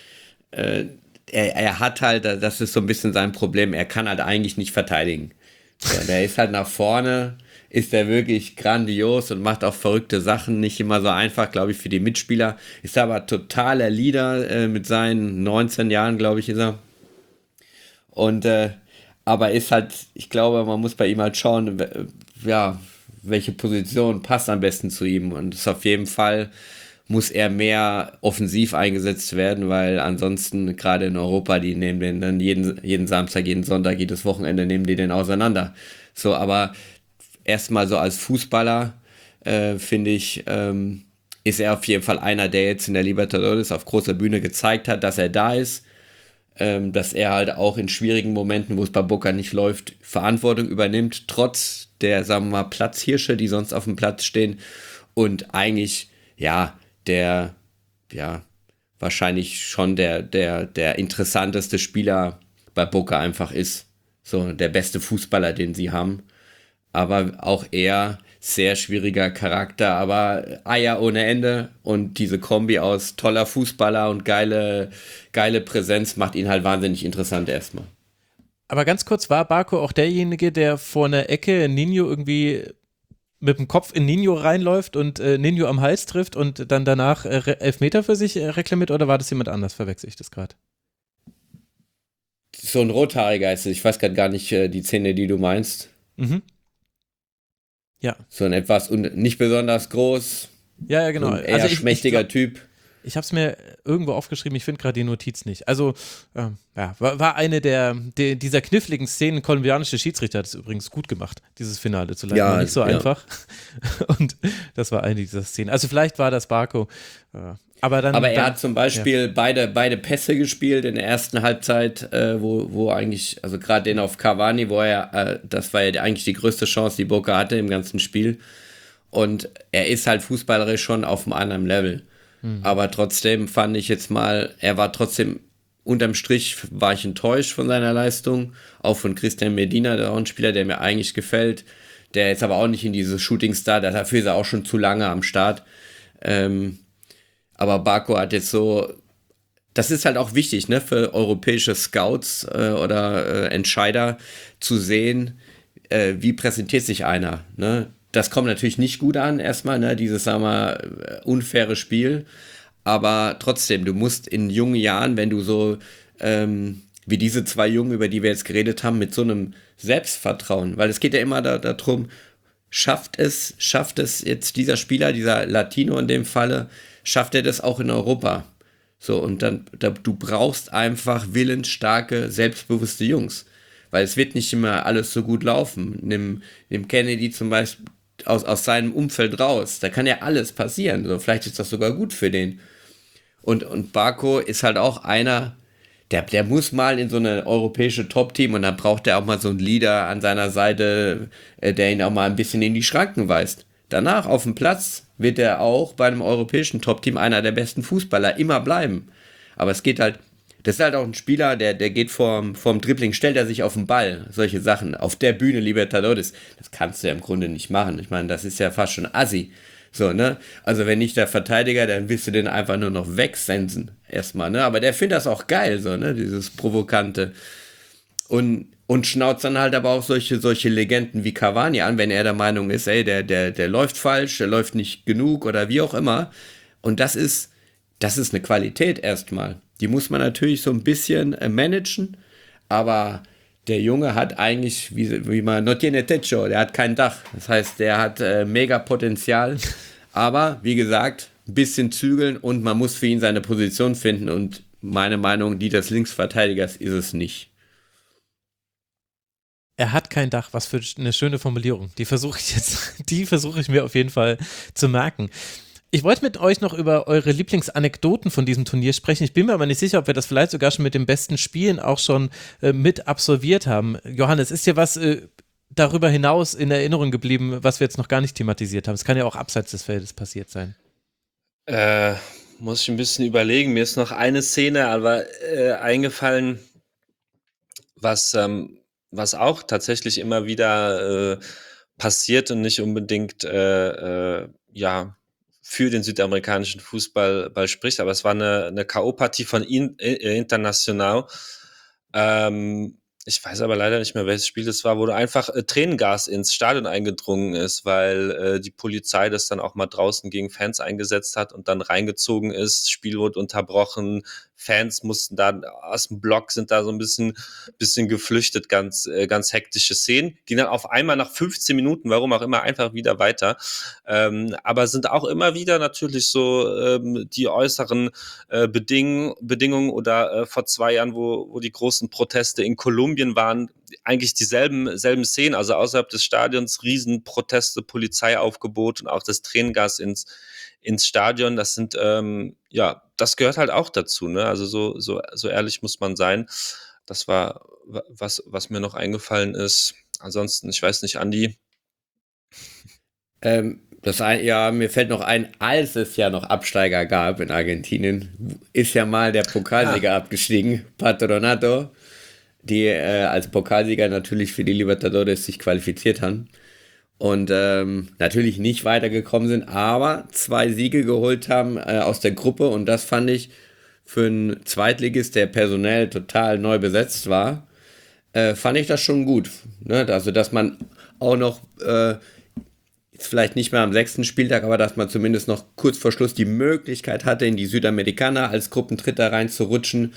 Er hat halt, das ist so ein bisschen sein Problem, er kann halt eigentlich nicht verteidigen. So, der ist halt nach vorne, ist der wirklich grandios und macht auch verrückte Sachen, nicht immer so einfach, glaube ich, für die Mitspieler. Ist aber totaler Leader, mit seinen 19 Jahren, glaube ich, ist er. Und, aber ist halt, ich glaube, man muss bei ihm halt schauen, ja, welche Position passt am besten zu ihm. Und ist auf jeden Fall muss er mehr offensiv eingesetzt werden, weil ansonsten gerade in Europa, die nehmen den dann jeden Samstag, jeden Sonntag, jedes Wochenende nehmen die den auseinander. So, aber erstmal so als Fußballer, finde ich, ist er auf jeden Fall einer, der jetzt in der Libertadores auf großer Bühne gezeigt hat, dass er da ist, dass er halt auch in schwierigen Momenten, wo es bei Boca nicht läuft, Verantwortung übernimmt, trotz der, sagen wir mal, Platzhirsche, die sonst auf dem Platz stehen und eigentlich, wahrscheinlich schon der interessanteste Spieler bei Boca einfach ist. So der beste Fußballer, den sie haben. Aber auch er, sehr schwieriger Charakter, aber Eier ohne Ende. Und diese Kombi aus toller Fußballer und geile Präsenz macht ihn halt wahnsinnig interessant erstmal. Aber ganz kurz, war Barco auch derjenige, der vor einer Ecke Ninho irgendwie mit dem Kopf in Ninho reinläuft und Ninho am Hals trifft und dann danach Elfmeter für sich reklamiert, oder war das jemand anders? Verwechsel ich das gerade? So ein Rothaariger ist es. Ich weiß gerade gar nicht die Szene, die du meinst. Mhm. Ja. So ein etwas nicht besonders groß. Ja, genau. So ein eher schmächtiger Typ. Ich habe es mir irgendwo aufgeschrieben, ich finde gerade die Notiz nicht. Also, war eine dieser kniffligen Szenen. Kolumbianische Schiedsrichter hat es übrigens gut gemacht, dieses Finale zu leiten. War nicht so einfach. Und das war eine dieser Szenen. Also vielleicht war das Barco. Aber er hat zum Beispiel beide Pässe gespielt in der ersten Halbzeit, wo eigentlich, also gerade den auf Cavani, das war ja eigentlich die größte Chance, die Boca hatte im ganzen Spiel. Und er ist halt fußballerisch schon auf einem anderen Level. Aber trotzdem fand ich jetzt mal, er war trotzdem, unterm Strich war ich enttäuscht von seiner Leistung. Auch von Christian Medina, der auch ein Spieler, der mir eigentlich gefällt. Der ist aber auch nicht in dieses Shooting-Star, dafür ist er auch schon zu lange am Start. Aber Barco hat jetzt so, das ist halt auch wichtig, ne, für europäische Scouts oder Entscheider zu sehen, wie präsentiert sich einer, ne? Das kommt natürlich nicht gut an, erstmal, ne, dieses, sagen wir, unfaire Spiel. Aber trotzdem, du musst in jungen Jahren, wenn du so, wie diese zwei Jungen, über die wir jetzt geredet haben, mit so einem Selbstvertrauen, weil es geht ja immer darum, schafft es jetzt dieser Spieler, dieser Latino in dem Falle, schafft er das auch in Europa? So, und dann, du brauchst einfach willensstarke, selbstbewusste Jungs. Weil es wird nicht immer alles so gut laufen. Nimm Kennedy zum Beispiel aus seinem Umfeld raus. Da kann ja alles passieren. So, vielleicht ist das sogar gut für den. Und Barco ist halt auch einer, der muss mal in so eine europäische Top-Team und dann braucht er auch mal so einen Leader an seiner Seite, der ihn auch mal ein bisschen in die Schranken weist. Danach auf dem Platz wird er auch bei einem europäischen Top-Team einer der besten Fußballer immer bleiben. Aber es geht halt, das ist halt auch ein Spieler, der geht vorm Dribbling, stellt er sich auf den Ball, solche Sachen. Auf der Bühne Libertadores, das kannst du ja im Grunde nicht machen. Ich meine, das ist ja fast schon assi. So, ne? Also wenn nicht der Verteidiger, dann willst du den einfach nur noch wegsensen. Erstmal, ne? Aber der findet das auch geil, so, ne? Dieses Provokante. Und schnauzt dann halt aber auch solche Legenden wie Cavani an, wenn er der Meinung ist, ey, der läuft falsch, der läuft nicht genug oder wie auch immer. Und das ist eine Qualität erstmal. Die muss man natürlich so ein bisschen managen, aber der Junge hat eigentlich, wie man, no tiene techo, der hat kein Dach. Das heißt, der hat mega Potenzial, aber wie gesagt, ein bisschen zügeln und man muss für ihn seine Position finden und meine Meinung, die des Linksverteidigers ist es nicht. Er hat kein Dach, was für eine schöne Formulierung. Die versuche ich mir auf jeden Fall zu merken. Ich wollte mit euch noch über eure Lieblingsanekdoten von diesem Turnier sprechen. Ich bin mir aber nicht sicher, ob wir das vielleicht sogar schon mit den besten Spielen auch schon mit absolviert haben. Johannes, ist dir was darüber hinaus in Erinnerung geblieben, was wir jetzt noch gar nicht thematisiert haben? Es kann ja auch abseits des Feldes passiert sein. Muss ich ein bisschen überlegen. Mir ist noch eine Szene aber eingefallen, was auch tatsächlich immer wieder passiert und nicht unbedingt für den südamerikanischen Fußball spricht, aber es war eine K.O.-Partie von Internacional. Ich weiß aber leider nicht mehr, welches Spiel das war, wo einfach Tränengas ins Stadion eingedrungen ist, weil die Polizei das dann auch mal draußen gegen Fans eingesetzt hat und dann reingezogen ist. Spiel wurde unterbrochen. Fans mussten da aus dem Block, sind da so ein bisschen geflüchtet, ganz hektische Szenen. Ging dann auf einmal nach 15 Minuten, warum auch immer, einfach wieder weiter. Aber sind auch immer wieder natürlich so die äußeren Bedingungen oder vor 2 Jahren, wo die großen Proteste in Kolumbien waren, eigentlich dieselben Szenen, also außerhalb des Stadions, Riesenproteste, Polizeiaufgebot und auch das Tränengas ins Stadion, das sind, das gehört halt auch dazu, ne? Also so ehrlich muss man sein. Das war was mir noch eingefallen ist. Ansonsten, ich weiß nicht, Andi. Mir fällt noch ein, als es ja noch Absteiger gab in Argentinien, ist ja mal der Pokalsieger abgestiegen, Patronato, die als Pokalsieger natürlich für die Libertadores sich qualifiziert haben. Und natürlich nicht weitergekommen sind, aber 2 Siege geholt haben aus der Gruppe und das fand ich für einen Zweitligist, der personell total neu besetzt war, fand ich das schon gut. Ne? Also, dass man auch noch, jetzt vielleicht nicht mehr am 6. Spieltag, aber dass man zumindest noch kurz vor Schluss die Möglichkeit hatte, in die Südamerikaner als Gruppendritter reinzurutschen,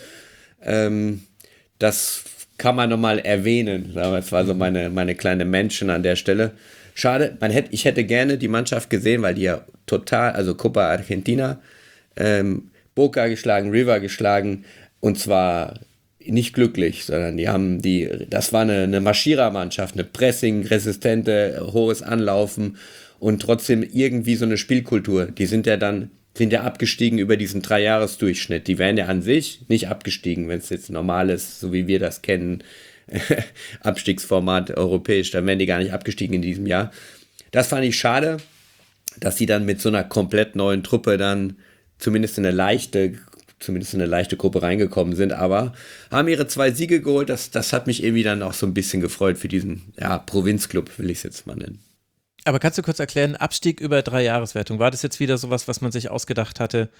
das kann man nochmal erwähnen. Das war so meine kleine Mention an der Stelle. Schade, ich hätte gerne die Mannschaft gesehen, weil die ja total, also Copa Argentina, Boca geschlagen, River geschlagen und zwar nicht glücklich, sondern das war eine Marschierermannschaft, eine Pressing-resistente, hohes Anlaufen und trotzdem irgendwie so eine Spielkultur. Die sind ja dann sind ja abgestiegen über diesen 3-Jahres-Durchschnitt. Die wären ja an sich nicht abgestiegen, wenn es jetzt normal ist, so wie wir das kennen, Abstiegsformat europäisch, dann wären die gar nicht abgestiegen in diesem Jahr. Das fand ich schade, dass sie dann mit so einer komplett neuen Truppe dann zumindest in eine leichte Gruppe reingekommen sind, aber haben ihre 2 Siege geholt. Das hat mich irgendwie dann auch so ein bisschen gefreut für diesen Provinzclub, will ich es jetzt mal nennen. Aber kannst du kurz erklären, Abstieg über 3-Jahreswertung, war das jetzt wieder sowas, was man sich ausgedacht hatte,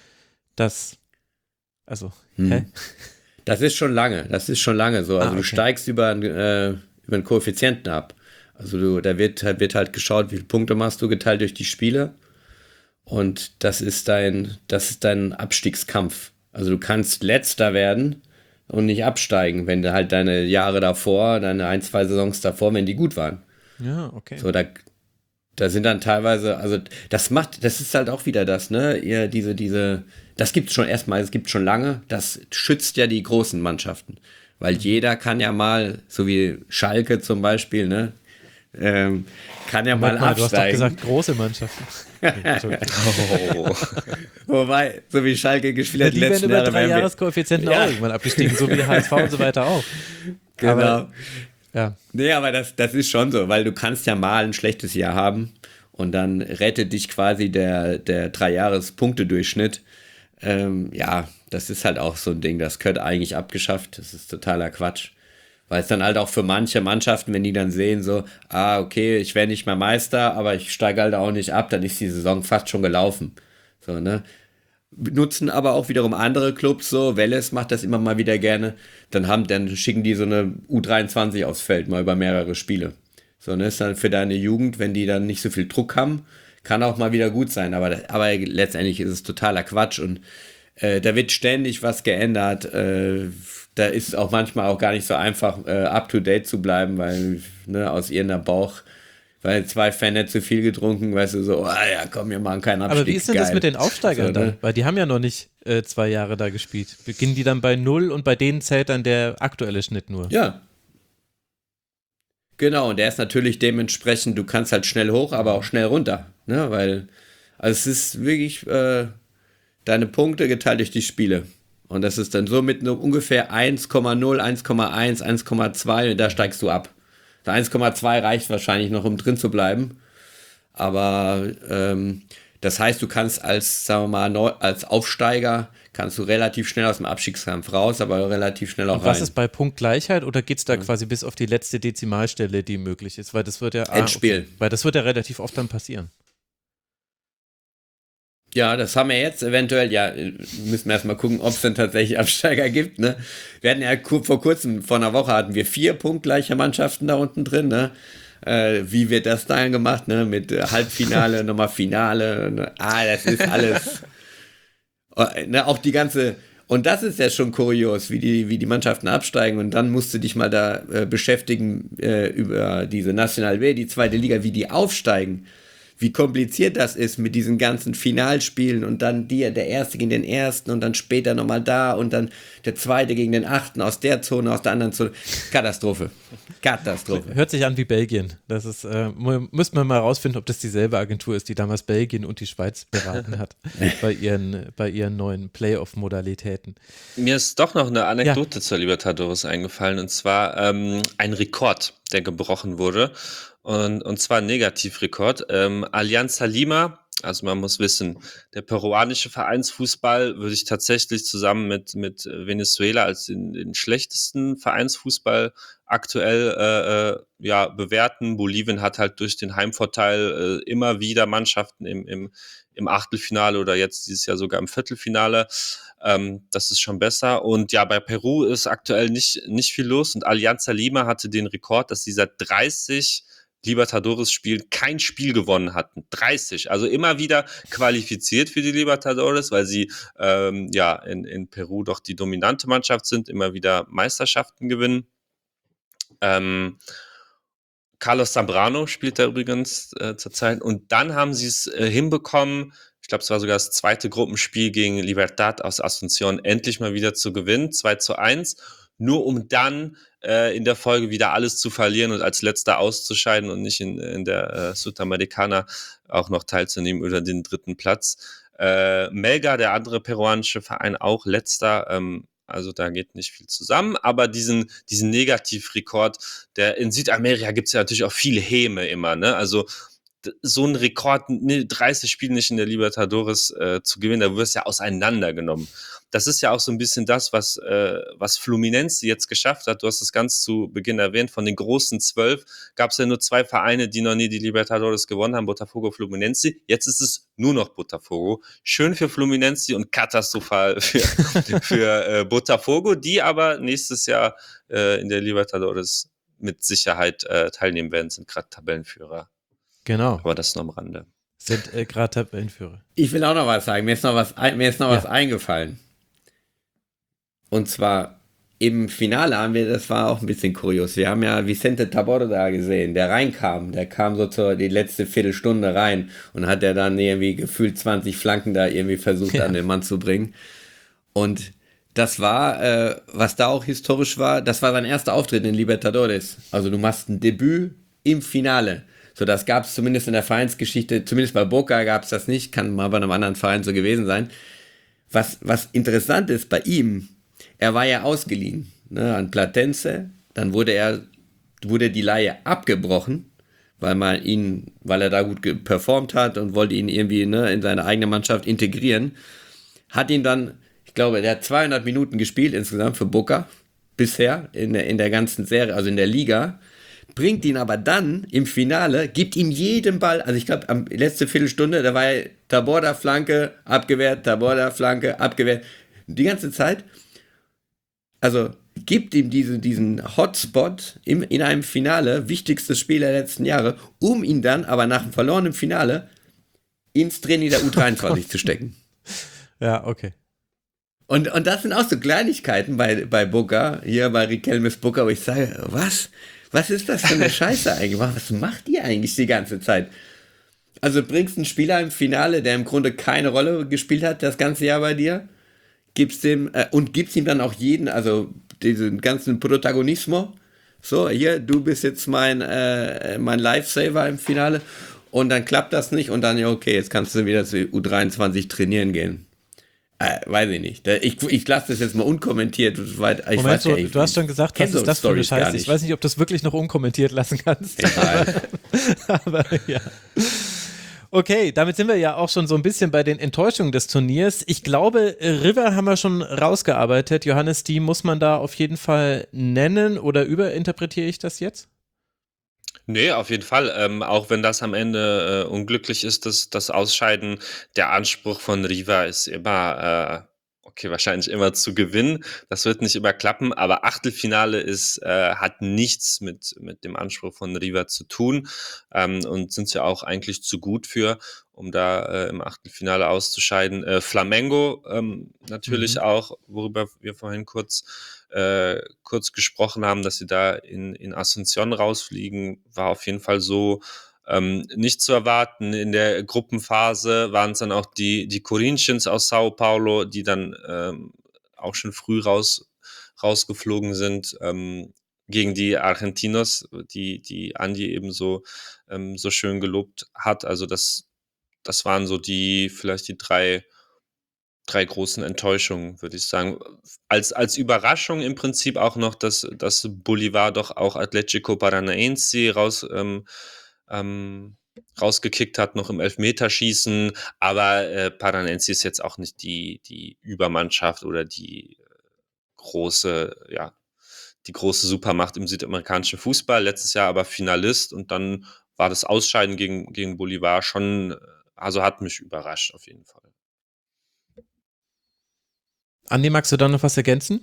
hä? Das ist schon lange so. Also okay. Du steigst über einen Koeffizienten ab. Also da wird halt geschaut, wie viele Punkte machst du geteilt durch die Spiele. Und das ist dein Abstiegskampf. Also du kannst Letzter werden und nicht absteigen, wenn du halt deine Jahre davor, deine 1-2 Saisons davor, wenn die gut waren. Ja, okay. So, da sind dann teilweise, also das ist halt auch wieder das, ne? Das gibt's schon lange, das schützt ja die großen Mannschaften. Weil jeder kann ja mal, so wie Schalke zum Beispiel, ne? Kann ja mal absteigen. Du hast doch gesagt, große Mannschaften. Oh. Wobei, so wie Schalke gespielt hat, Die werden über Jahre 3-Jahres-Koeffizienten auch irgendwann abgestiegen, so wie HSV und so weiter auch. Genau. Aber, ja. Nee, aber das ist schon so, weil du kannst ja mal ein schlechtes Jahr haben und dann rettet dich quasi der 3-Jahres-Punktedurchschnitt. Das ist halt auch so ein Ding, das gehört eigentlich abgeschafft, das ist totaler Quatsch. Weil es dann halt auch für manche Mannschaften, wenn die dann sehen so, okay, ich werde nicht mehr Meister, aber ich steige halt auch nicht ab, dann ist die Saison fast schon gelaufen. So, ne? Nutzen aber auch wiederum andere Clubs so, Welles macht das immer mal wieder gerne, dann schicken die so eine U23 aufs Feld, mal über mehrere Spiele. So, ne, ist dann für deine Jugend, wenn die dann nicht so viel Druck haben, kann auch mal wieder gut sein, aber letztendlich ist es totaler Quatsch und da wird ständig was geändert, da ist es auch manchmal auch gar nicht so einfach, up-to-date zu bleiben, weil, ne, aus irgendeiner Bauch, weil 2 Fan nicht zu viel getrunken, weißt du, so, komm, wir machen keinen Abstieg. Aber wie ist denn das mit den Aufsteigern so, ne? dann? Weil die haben ja noch nicht 2 Jahre da gespielt. Beginnen die dann bei 0 und bei denen zählt dann der aktuelle Schnitt nur? Ja. Genau, und der ist natürlich dementsprechend, du kannst halt schnell hoch, aber auch schnell runter, ne, weil, also es ist wirklich deine Punkte geteilt durch die Spiele. Und das ist dann so mit nur ungefähr 1,0, 1,1, 1,2 und da steigst du ab. Der 1,2 reicht wahrscheinlich noch, um drin zu bleiben. Aber das heißt, du kannst sagen wir mal, als Aufsteiger kannst du relativ schnell aus dem Abstiegskampf raus, aber relativ schnell auch und was rein. ist bei Punktgleichheit oder geht es da quasi bis auf die letzte Dezimalstelle, die möglich ist? Weil das wird ja Endspiel. Okay. Weil das wird ja relativ oft dann passieren. Ja, das haben wir jetzt eventuell, müssen wir erstmal gucken, ob es denn tatsächlich Absteiger gibt, ne? Wir hatten ja vor kurzem, vor einer Woche hatten wir 4 punktgleiche Mannschaften da unten drin, ne? Wie wird das dann gemacht, ne? Mit Halbfinale, nochmal Finale, ne? Das ist alles, ne? Auch die ganze, und das ist ja schon kurios, wie die Mannschaften absteigen und dann musst du dich mal da beschäftigen über diese National B, die zweite Liga, wie die aufsteigen. Wie kompliziert das ist mit diesen ganzen Finalspielen und dann der Erste gegen den Ersten und dann später nochmal da und dann der Zweite gegen den Achten aus der Zone, aus der anderen Zone. Katastrophe. Hört sich an wie Belgien. Das ist, müsste man mal rausfinden, ob das dieselbe Agentur ist, die damals Belgien und die Schweiz beraten hat bei ihren neuen Playoff-Modalitäten. Mir ist doch noch eine Anekdote zur Libertadores eingefallen und zwar ein Rekord, der gebrochen wurde. Und zwar ein Negativrekord. Alianza Lima, also man muss wissen, der peruanische Vereinsfußball würde ich tatsächlich zusammen mit Venezuela als den schlechtesten Vereinsfußball aktuell bewerten. Bolivien hat halt durch den Heimvorteil immer wieder Mannschaften im Achtelfinale oder jetzt dieses Jahr sogar im Viertelfinale. Das ist schon besser. Und ja, bei Peru ist aktuell nicht viel los. Und Alianza Lima hatte den Rekord, dass sie seit 30 Libertadores-Spielen kein Spiel gewonnen hatten. 30. Also immer wieder qualifiziert für die Libertadores, weil sie in Peru doch die dominante Mannschaft sind, immer wieder Meisterschaften gewinnen. Carlos Zambrano spielt da übrigens zurzeit. Und dann haben sie es hinbekommen, ich glaube, es war sogar das zweite Gruppenspiel gegen Libertad aus Asunción, endlich mal wieder zu gewinnen, 2:1, nur um dann in der Folge wieder alles zu verlieren und als Letzter auszuscheiden und nicht in der Sudamericana auch noch teilzunehmen über den 3. Platz. Melgar, der andere peruanische Verein, auch letzter. Also da geht nicht viel zusammen, aber diesen Negativrekord, der in Südamerika gibt es ja natürlich auch viele Häme immer, ne? Also so ein Rekord, 30 Spiele nicht in der Libertadores zu gewinnen, da wirst du ja auseinandergenommen. Das ist ja auch so ein bisschen das, was Fluminense jetzt geschafft hat. Du hast es ganz zu Beginn erwähnt, von den großen 12 gab es ja nur 2 Vereine, die noch nie die Libertadores gewonnen haben, Botafogo, Fluminense. Jetzt ist es nur noch Botafogo. Schön für Fluminense und katastrophal für Botafogo, die aber nächstes Jahr in der Libertadores mit Sicherheit teilnehmen werden, sind gerade Tabellenführer. Genau. Aber das nur am Rande. Sind gerade Tabellenführer. Ich will auch noch was sagen. Mir ist noch was eingefallen. Und zwar im Finale haben wir, das war auch ein bisschen kurios, wir haben ja Vicente Taborda gesehen, der reinkam. Der kam so die letzte Viertelstunde rein und hat er dann irgendwie gefühlt 20 Flanken da irgendwie versucht an den Mann zu bringen. Und das war, was da auch historisch war, das war sein erster Auftritt in Libertadores. Also du machst ein Debüt im Finale. So, das gab es zumindest in der Vereinsgeschichte, zumindest bei Boca gab es das nicht, kann mal bei einem anderen Verein so gewesen sein. Was interessant ist bei ihm, er war ja ausgeliehen, ne, an Platense, dann wurde die Leihe abgebrochen, weil er da gut performt hat und wollte ihn irgendwie, ne, in seine eigene Mannschaft integrieren. Hat ihn dann, ich glaube, der hat 200 Minuten gespielt insgesamt für Boca, bisher in der ganzen Serie, also in der Liga. Bringt ihn aber dann im Finale, gibt ihm jeden Ball, also ich glaube, letzte Viertelstunde, da war Taborda Flanke, abgewehrt, Taborda Flanke, abgewehrt, die ganze Zeit. Also gibt ihm diesen Hotspot in einem Finale, wichtigstes Spiel der letzten Jahre, um ihn dann aber nach dem verlorenen Finale ins Training der U23 zu stecken. Ja, okay. Und das sind auch so Kleinigkeiten bei Boca, hier bei Riquelmes Boca, wo ich sage, was ist das für eine Scheiße eigentlich? Was macht ihr eigentlich die ganze Zeit? Also bringst einen Spieler im Finale, der im Grunde keine Rolle gespielt hat, das ganze Jahr bei dir, gibst ihm dann auch also diesen ganzen Protagonismo. So, hier, du bist jetzt mein Lifesaver im Finale und dann klappt das nicht und dann, ja, okay, jetzt kannst du wieder zu U23 trainieren gehen. Weiß ich nicht. Ich lasse das jetzt mal unkommentiert. Moment, du hast schon gesagt, was ist das für eine Scheiße? Ich weiß nicht, ob du das wirklich noch unkommentiert lassen kannst. Aber ja. Okay, damit sind wir ja auch schon so ein bisschen bei den Enttäuschungen des Turniers. Ich glaube, River haben wir schon rausgearbeitet. Johannes, die muss man da auf jeden Fall nennen, oder überinterpretiere ich das jetzt? Nee, auf jeden Fall. Auch wenn das am Ende unglücklich ist, das Ausscheiden, der Anspruch von River ist immer, wahrscheinlich immer zu gewinnen. Das wird nicht immer klappen, aber Achtelfinale hat nichts mit dem Anspruch von River zu tun, und sind ja auch eigentlich zu gut für, um da im Achtelfinale auszuscheiden. Flamengo natürlich auch, worüber wir vorhin kurz gesprochen haben, dass sie da in Asunción rausfliegen, war auf jeden Fall so nicht zu erwarten. In der Gruppenphase waren es dann auch die Corinthians aus Sao Paulo, die dann auch schon früh rausgeflogen sind gegen die Argentinos, die Andi eben so schön gelobt hat. Also das waren so vielleicht die drei großen Enttäuschungen, würde ich sagen. Als Überraschung im Prinzip auch noch, dass Bolívar doch auch Atlético Paranaense rausgekickt hat, noch im Elfmeterschießen, aber Paranaense ist jetzt auch nicht die Übermannschaft oder die große Supermacht im südamerikanischen Fußball, letztes Jahr aber Finalist, und dann war das Ausscheiden gegen Bolívar schon, also hat mich überrascht auf jeden Fall. Andi, magst du da noch was ergänzen?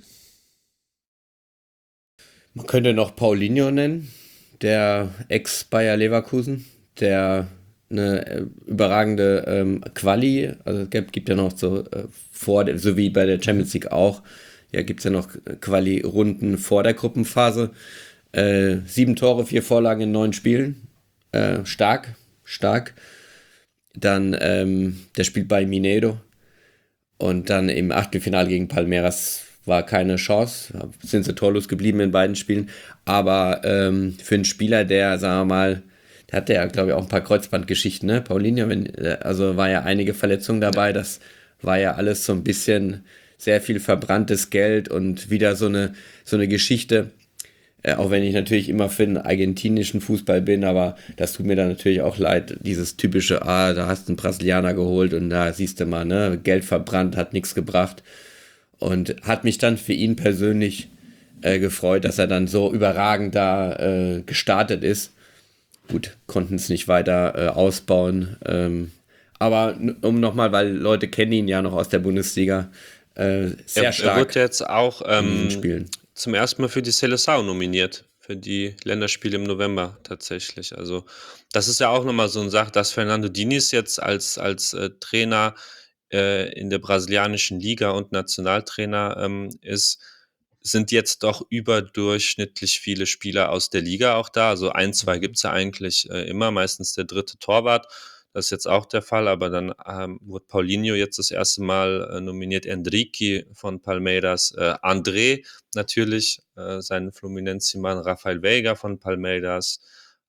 Man könnte noch Paulinho nennen, der Ex-Bayer Leverkusen, der eine überragende Quali, also es gibt ja noch so so wie bei der Champions League auch, ja, gibt es ja noch Quali-Runden vor der Gruppenphase. 7 Tore, 4 Vorlagen in 9 Spielen. Stark. Dann, der spielt bei Mineiro. Und dann im Achtelfinale gegen Palmeiras war keine Chance. Sind sie torlos geblieben in beiden Spielen. Aber für einen Spieler, der, sagen wir mal, der hatte ja, glaube ich, auch ein paar Kreuzbandgeschichten, ne? Paulinho, also war ja einige Verletzungen dabei, das war ja alles so ein bisschen sehr viel verbranntes Geld und wieder so eine Geschichte. Auch wenn ich natürlich immer für den argentinischen Fußball bin, aber das tut mir dann natürlich auch leid, dieses typische, da hast du einen Brasilianer geholt und da siehst du mal, ne, Geld verbrannt, hat nichts gebracht. Und hat mich dann für ihn persönlich gefreut, dass er dann so überragend da gestartet ist. Gut, konnten es nicht weiter ausbauen. Aber um nochmal, weil Leute kennen ihn ja noch aus der Bundesliga, sehr Er stark wird jetzt auch in diesen Spielen. zum ersten Mal für die Seleção nominiert, für die Länderspiele im November tatsächlich. Also das ist ja auch nochmal so eine Sache, dass Fernando Diniz jetzt als Trainer in der brasilianischen Liga und Nationaltrainer ist, sind jetzt doch überdurchschnittlich viele Spieler aus der Liga auch da. Also ein, zwei gibt es ja eigentlich immer, meistens der dritte Torwart. Das ist jetzt auch der Fall, aber dann wurde Paulinho jetzt das erste Mal nominiert, Enrique von Palmeiras, André natürlich, sein Fluminense-Mann, Rafael Veiga von Palmeiras,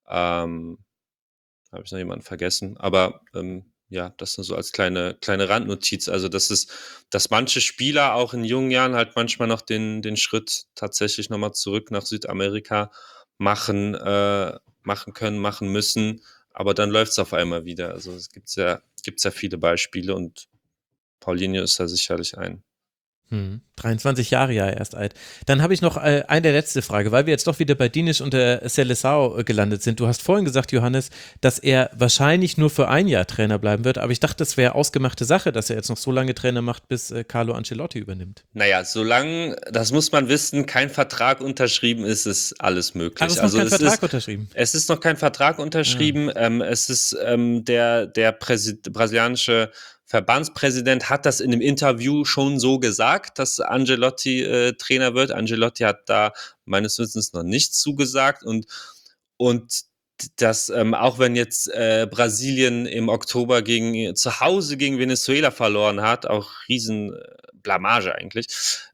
habe ich noch jemanden vergessen, aber ja, das nur so als kleine Randnotiz. Also dass manche Spieler auch in jungen Jahren halt manchmal noch den Schritt tatsächlich nochmal zurück nach Südamerika machen können, machen müssen, aber dann läuft es auf einmal wieder. Also es gibt's ja viele Beispiele und Paulinho ist da sicherlich ein. 23 Jahre ja erst alt. Dann habe ich noch eine letzte Frage, weil wir jetzt doch wieder bei Diniz und der Seleção gelandet sind. Du hast vorhin gesagt, Johannes, dass er wahrscheinlich nur für ein Jahr Trainer bleiben wird, aber ich dachte, das wäre ausgemachte Sache, dass er jetzt noch so lange Trainer macht, bis Carlo Ancelotti übernimmt. Naja, solange, das muss man wissen, kein Vertrag unterschrieben ist, ist alles möglich. Aber es ist noch kein Vertrag unterschrieben. Es ist noch kein Vertrag unterschrieben. Es ist der brasilianische Verbandspräsident hat das in einem Interview schon so gesagt, dass Ancelotti Trainer wird. Ancelotti hat da meines Wissens noch nichts zugesagt und dass auch wenn jetzt Brasilien im Oktober zu Hause gegen Venezuela verloren hat, auch riesen Blamage eigentlich.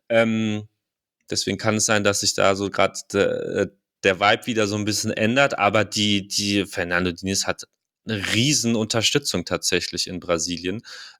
Deswegen kann es sein, dass sich da so gerade der Vibe wieder so ein bisschen ändert, aber die Fernando Diniz hat eine riesen Unterstützung tatsächlich in Brasilien.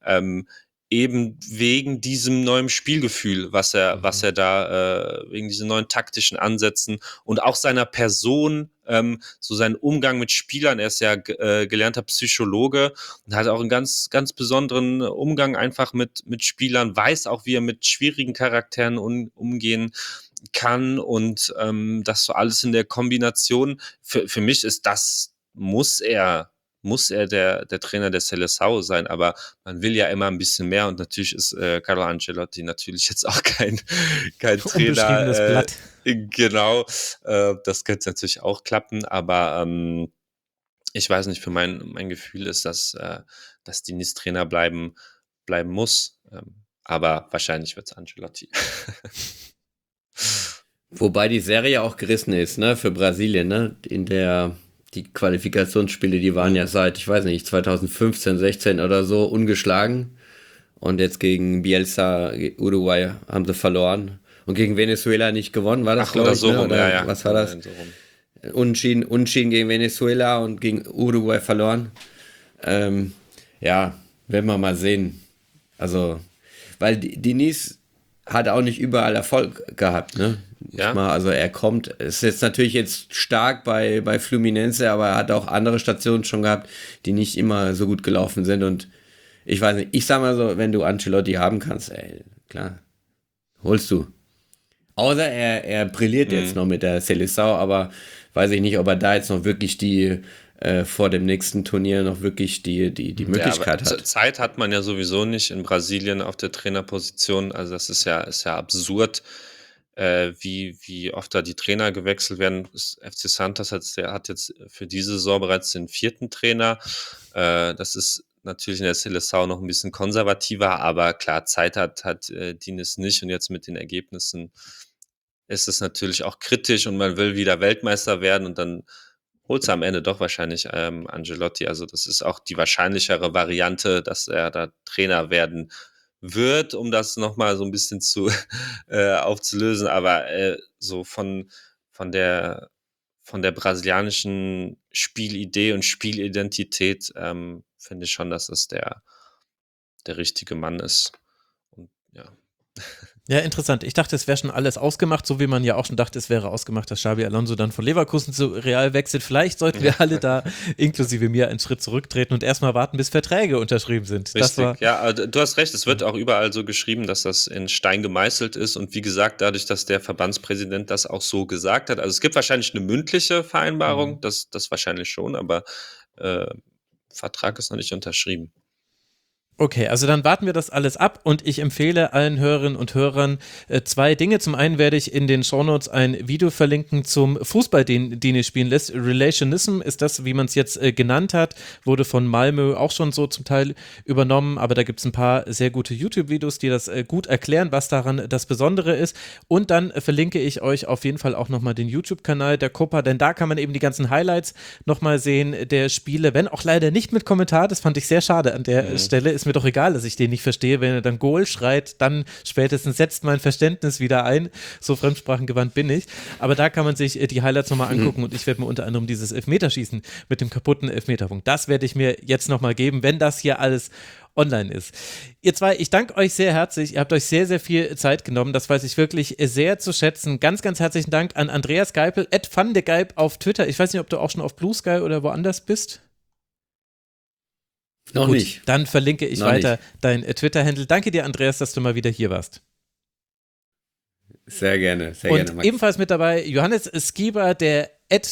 Eben wegen diesem neuen Spielgefühl, was er da, wegen diesen neuen taktischen Ansätzen und auch seiner Person, so seinen Umgang mit Spielern. Er ist ja gelernter Psychologe und hat auch einen ganz, ganz besonderen Umgang einfach mit Spielern, weiß auch, wie er mit schwierigen Charakteren umgehen kann und das so alles in der Kombination. Für mich ist muss er der Trainer der Seleção sein, aber man will ja immer ein bisschen mehr und natürlich ist Carlo Ancelotti natürlich jetzt auch kein Unbeschriebenes Trainer. Blatt. Genau, das könnte natürlich auch klappen, aber ich weiß nicht, für mein Gefühl ist, dass Diniz Trainer bleiben muss, aber wahrscheinlich wird es Ancelotti. Wobei die Serie auch gerissen ist, ne, für Brasilien, ne? Die Qualifikationsspiele, die waren ja seit, ich weiß nicht, 2015, 16 oder so ungeschlagen. Und jetzt gegen Bielsa, Uruguay haben sie verloren. Und gegen Venezuela nicht gewonnen, war das, glaube ich, so ne? rum, Oder ja. was war das? So rum. Unschieden gegen Venezuela und gegen Uruguay verloren. Ja, werden wir mal sehen. Also, weil Diniz hat auch nicht überall Erfolg gehabt, ne? Ja. Also er ist jetzt natürlich jetzt stark bei Fluminense, aber er hat auch andere Stationen schon gehabt, die nicht immer so gut gelaufen sind und ich weiß nicht, ich sag mal so, wenn du Ancelotti haben kannst, ey, klar, holst du. Außer er brilliert jetzt noch mit der Seleção, aber weiß ich nicht, ob er da jetzt noch wirklich vor dem nächsten Turnier noch wirklich die Möglichkeit hat. Zeit hat man ja sowieso nicht in Brasilien auf der Trainerposition. Also das ist ja absurd, wie oft da die Trainer gewechselt werden. Das FC Santos hat jetzt für diese Saison bereits den 4. Trainer. Das ist natürlich in der Seleção noch ein bisschen konservativer, aber klar, Zeit hat Diniz nicht und jetzt mit den Ergebnissen ist es natürlich auch kritisch und man will wieder Weltmeister werden und dann holt es am Ende doch wahrscheinlich Ancelotti. Also das ist auch die wahrscheinlichere Variante, dass er da Trainer werden wird, um das nochmal so ein bisschen zu aufzulösen. Aber so von von der brasilianischen Spielidee und Spielidentität finde ich schon, dass es der richtige Mann ist. Und ja. Ja, interessant. Ich dachte, es wäre schon alles ausgemacht, so wie man ja auch schon dachte, es wäre ausgemacht, dass Xabi Alonso dann von Leverkusen zu Real wechselt. Vielleicht sollten wir alle da, inklusive mir, einen Schritt zurücktreten und erstmal warten, bis Verträge unterschrieben sind. Richtig, ja, aber du hast recht, es wird auch überall so geschrieben, dass das in Stein gemeißelt ist und wie gesagt, dadurch, dass der Verbandspräsident das auch so gesagt hat, also es gibt wahrscheinlich eine mündliche Vereinbarung, das wahrscheinlich schon, aber Vertrag ist noch nicht unterschrieben. Okay, also dann warten wir das alles ab und ich empfehle allen Hörerinnen und Hörern 2 Dinge. Zum einen werde ich in den Shownotes ein Video verlinken zum Fußball, den ihr spielen lässt. Relationism ist das, wie man es jetzt genannt hat, wurde von Malmö auch schon so zum Teil übernommen, aber da gibt es ein paar sehr gute YouTube-Videos, die das gut erklären, was daran das Besondere ist. Und dann verlinke ich euch auf jeden Fall auch nochmal den YouTube-Kanal der Copa, denn da kann man eben die ganzen Highlights nochmal sehen der Spiele, wenn auch leider nicht mit Kommentar, das fand ich sehr schade an der Stelle, ist mir doch egal, dass ich den nicht verstehe, wenn er dann Goal schreit, dann spätestens setzt mein Verständnis wieder ein, so fremdsprachengewandt bin ich, aber da kann man sich die Highlights nochmal angucken und ich werde mir unter anderem dieses Elfmeterschießen mit dem kaputten Elfmeterpunkt, das werde ich mir jetzt nochmal geben, wenn das hier alles online ist. Ihr zwei, ich danke euch sehr herzlich, ihr habt euch sehr, sehr viel Zeit genommen, das weiß ich wirklich sehr zu schätzen. Ganz, ganz herzlichen Dank an Andreas Geipel, @vandegeip auf Twitter. Ich weiß nicht, ob du auch schon auf Blue Sky oder woanders bist. Noch Gut, nicht. dann verlinke ich Noch weiter nicht. dein Twitter-Handle. Danke dir, Andreas, dass du mal wieder hier warst. Sehr gerne, Und Max. ebenfalls mit dabei Johannes Skieber, der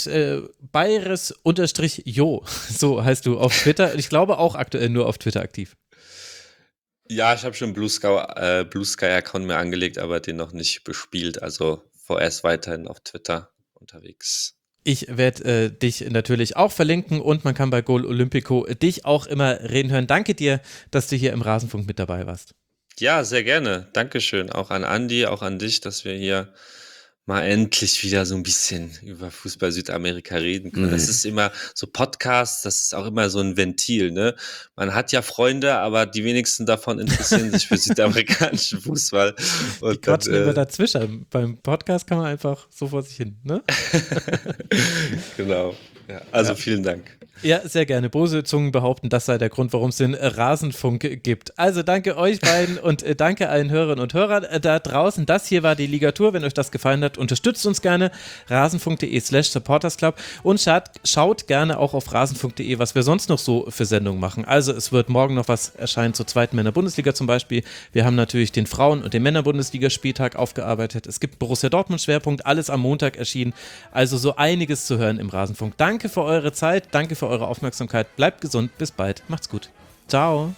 @bayres_jo, so heißt du auf Twitter. Ich glaube auch aktuell nur auf Twitter aktiv. Ja, ich habe schon Blue Sky-Account mir angelegt, aber den noch nicht bespielt, also vorerst weiterhin auf Twitter unterwegs. Ich werde dich natürlich auch verlinken und man kann bei Goal Olympico dich auch immer reden hören. Danke dir, dass du hier im Rasenfunk mit dabei warst. Ja, sehr gerne. Dankeschön. Auch an Andi, auch an dich, dass wir hier mal endlich wieder so ein bisschen über Fußball Südamerika reden können. Das ist immer so Podcasts, das ist auch immer so ein Ventil, ne? Man hat ja Freunde, aber die wenigsten davon interessieren sich für südamerikanischen Fußball. Und Die quatschen immer dazwischen. Beim Podcast kann man einfach so vor sich hin, ne? Genau. Ja, also vielen Dank. Ja, sehr gerne. Böse Zungen behaupten, das sei der Grund, warum es den Rasenfunk gibt. Also danke euch beiden und danke allen Hörerinnen und Hörern da draußen. Das hier war die Ligatur. Wenn euch das gefallen hat, unterstützt uns gerne. rasenfunk.de/supportersclub und schaut gerne auch auf rasenfunk.de, was wir sonst noch so für Sendungen machen. Also es wird morgen noch was erscheinen zur 2. Männer-Bundesliga zum Beispiel. Wir haben natürlich den Frauen- und den Männer-Bundesliga-Spieltag aufgearbeitet. Es gibt Borussia Dortmund-Schwerpunkt, alles am Montag erschienen. Also so einiges zu hören im Rasenfunk. Danke für eure Zeit, danke für eure Aufmerksamkeit. Bleibt gesund, bis bald. Macht's gut. Ciao.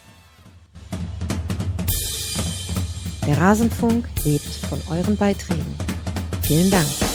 Der Rasenfunk lebt von euren Beiträgen. Vielen Dank.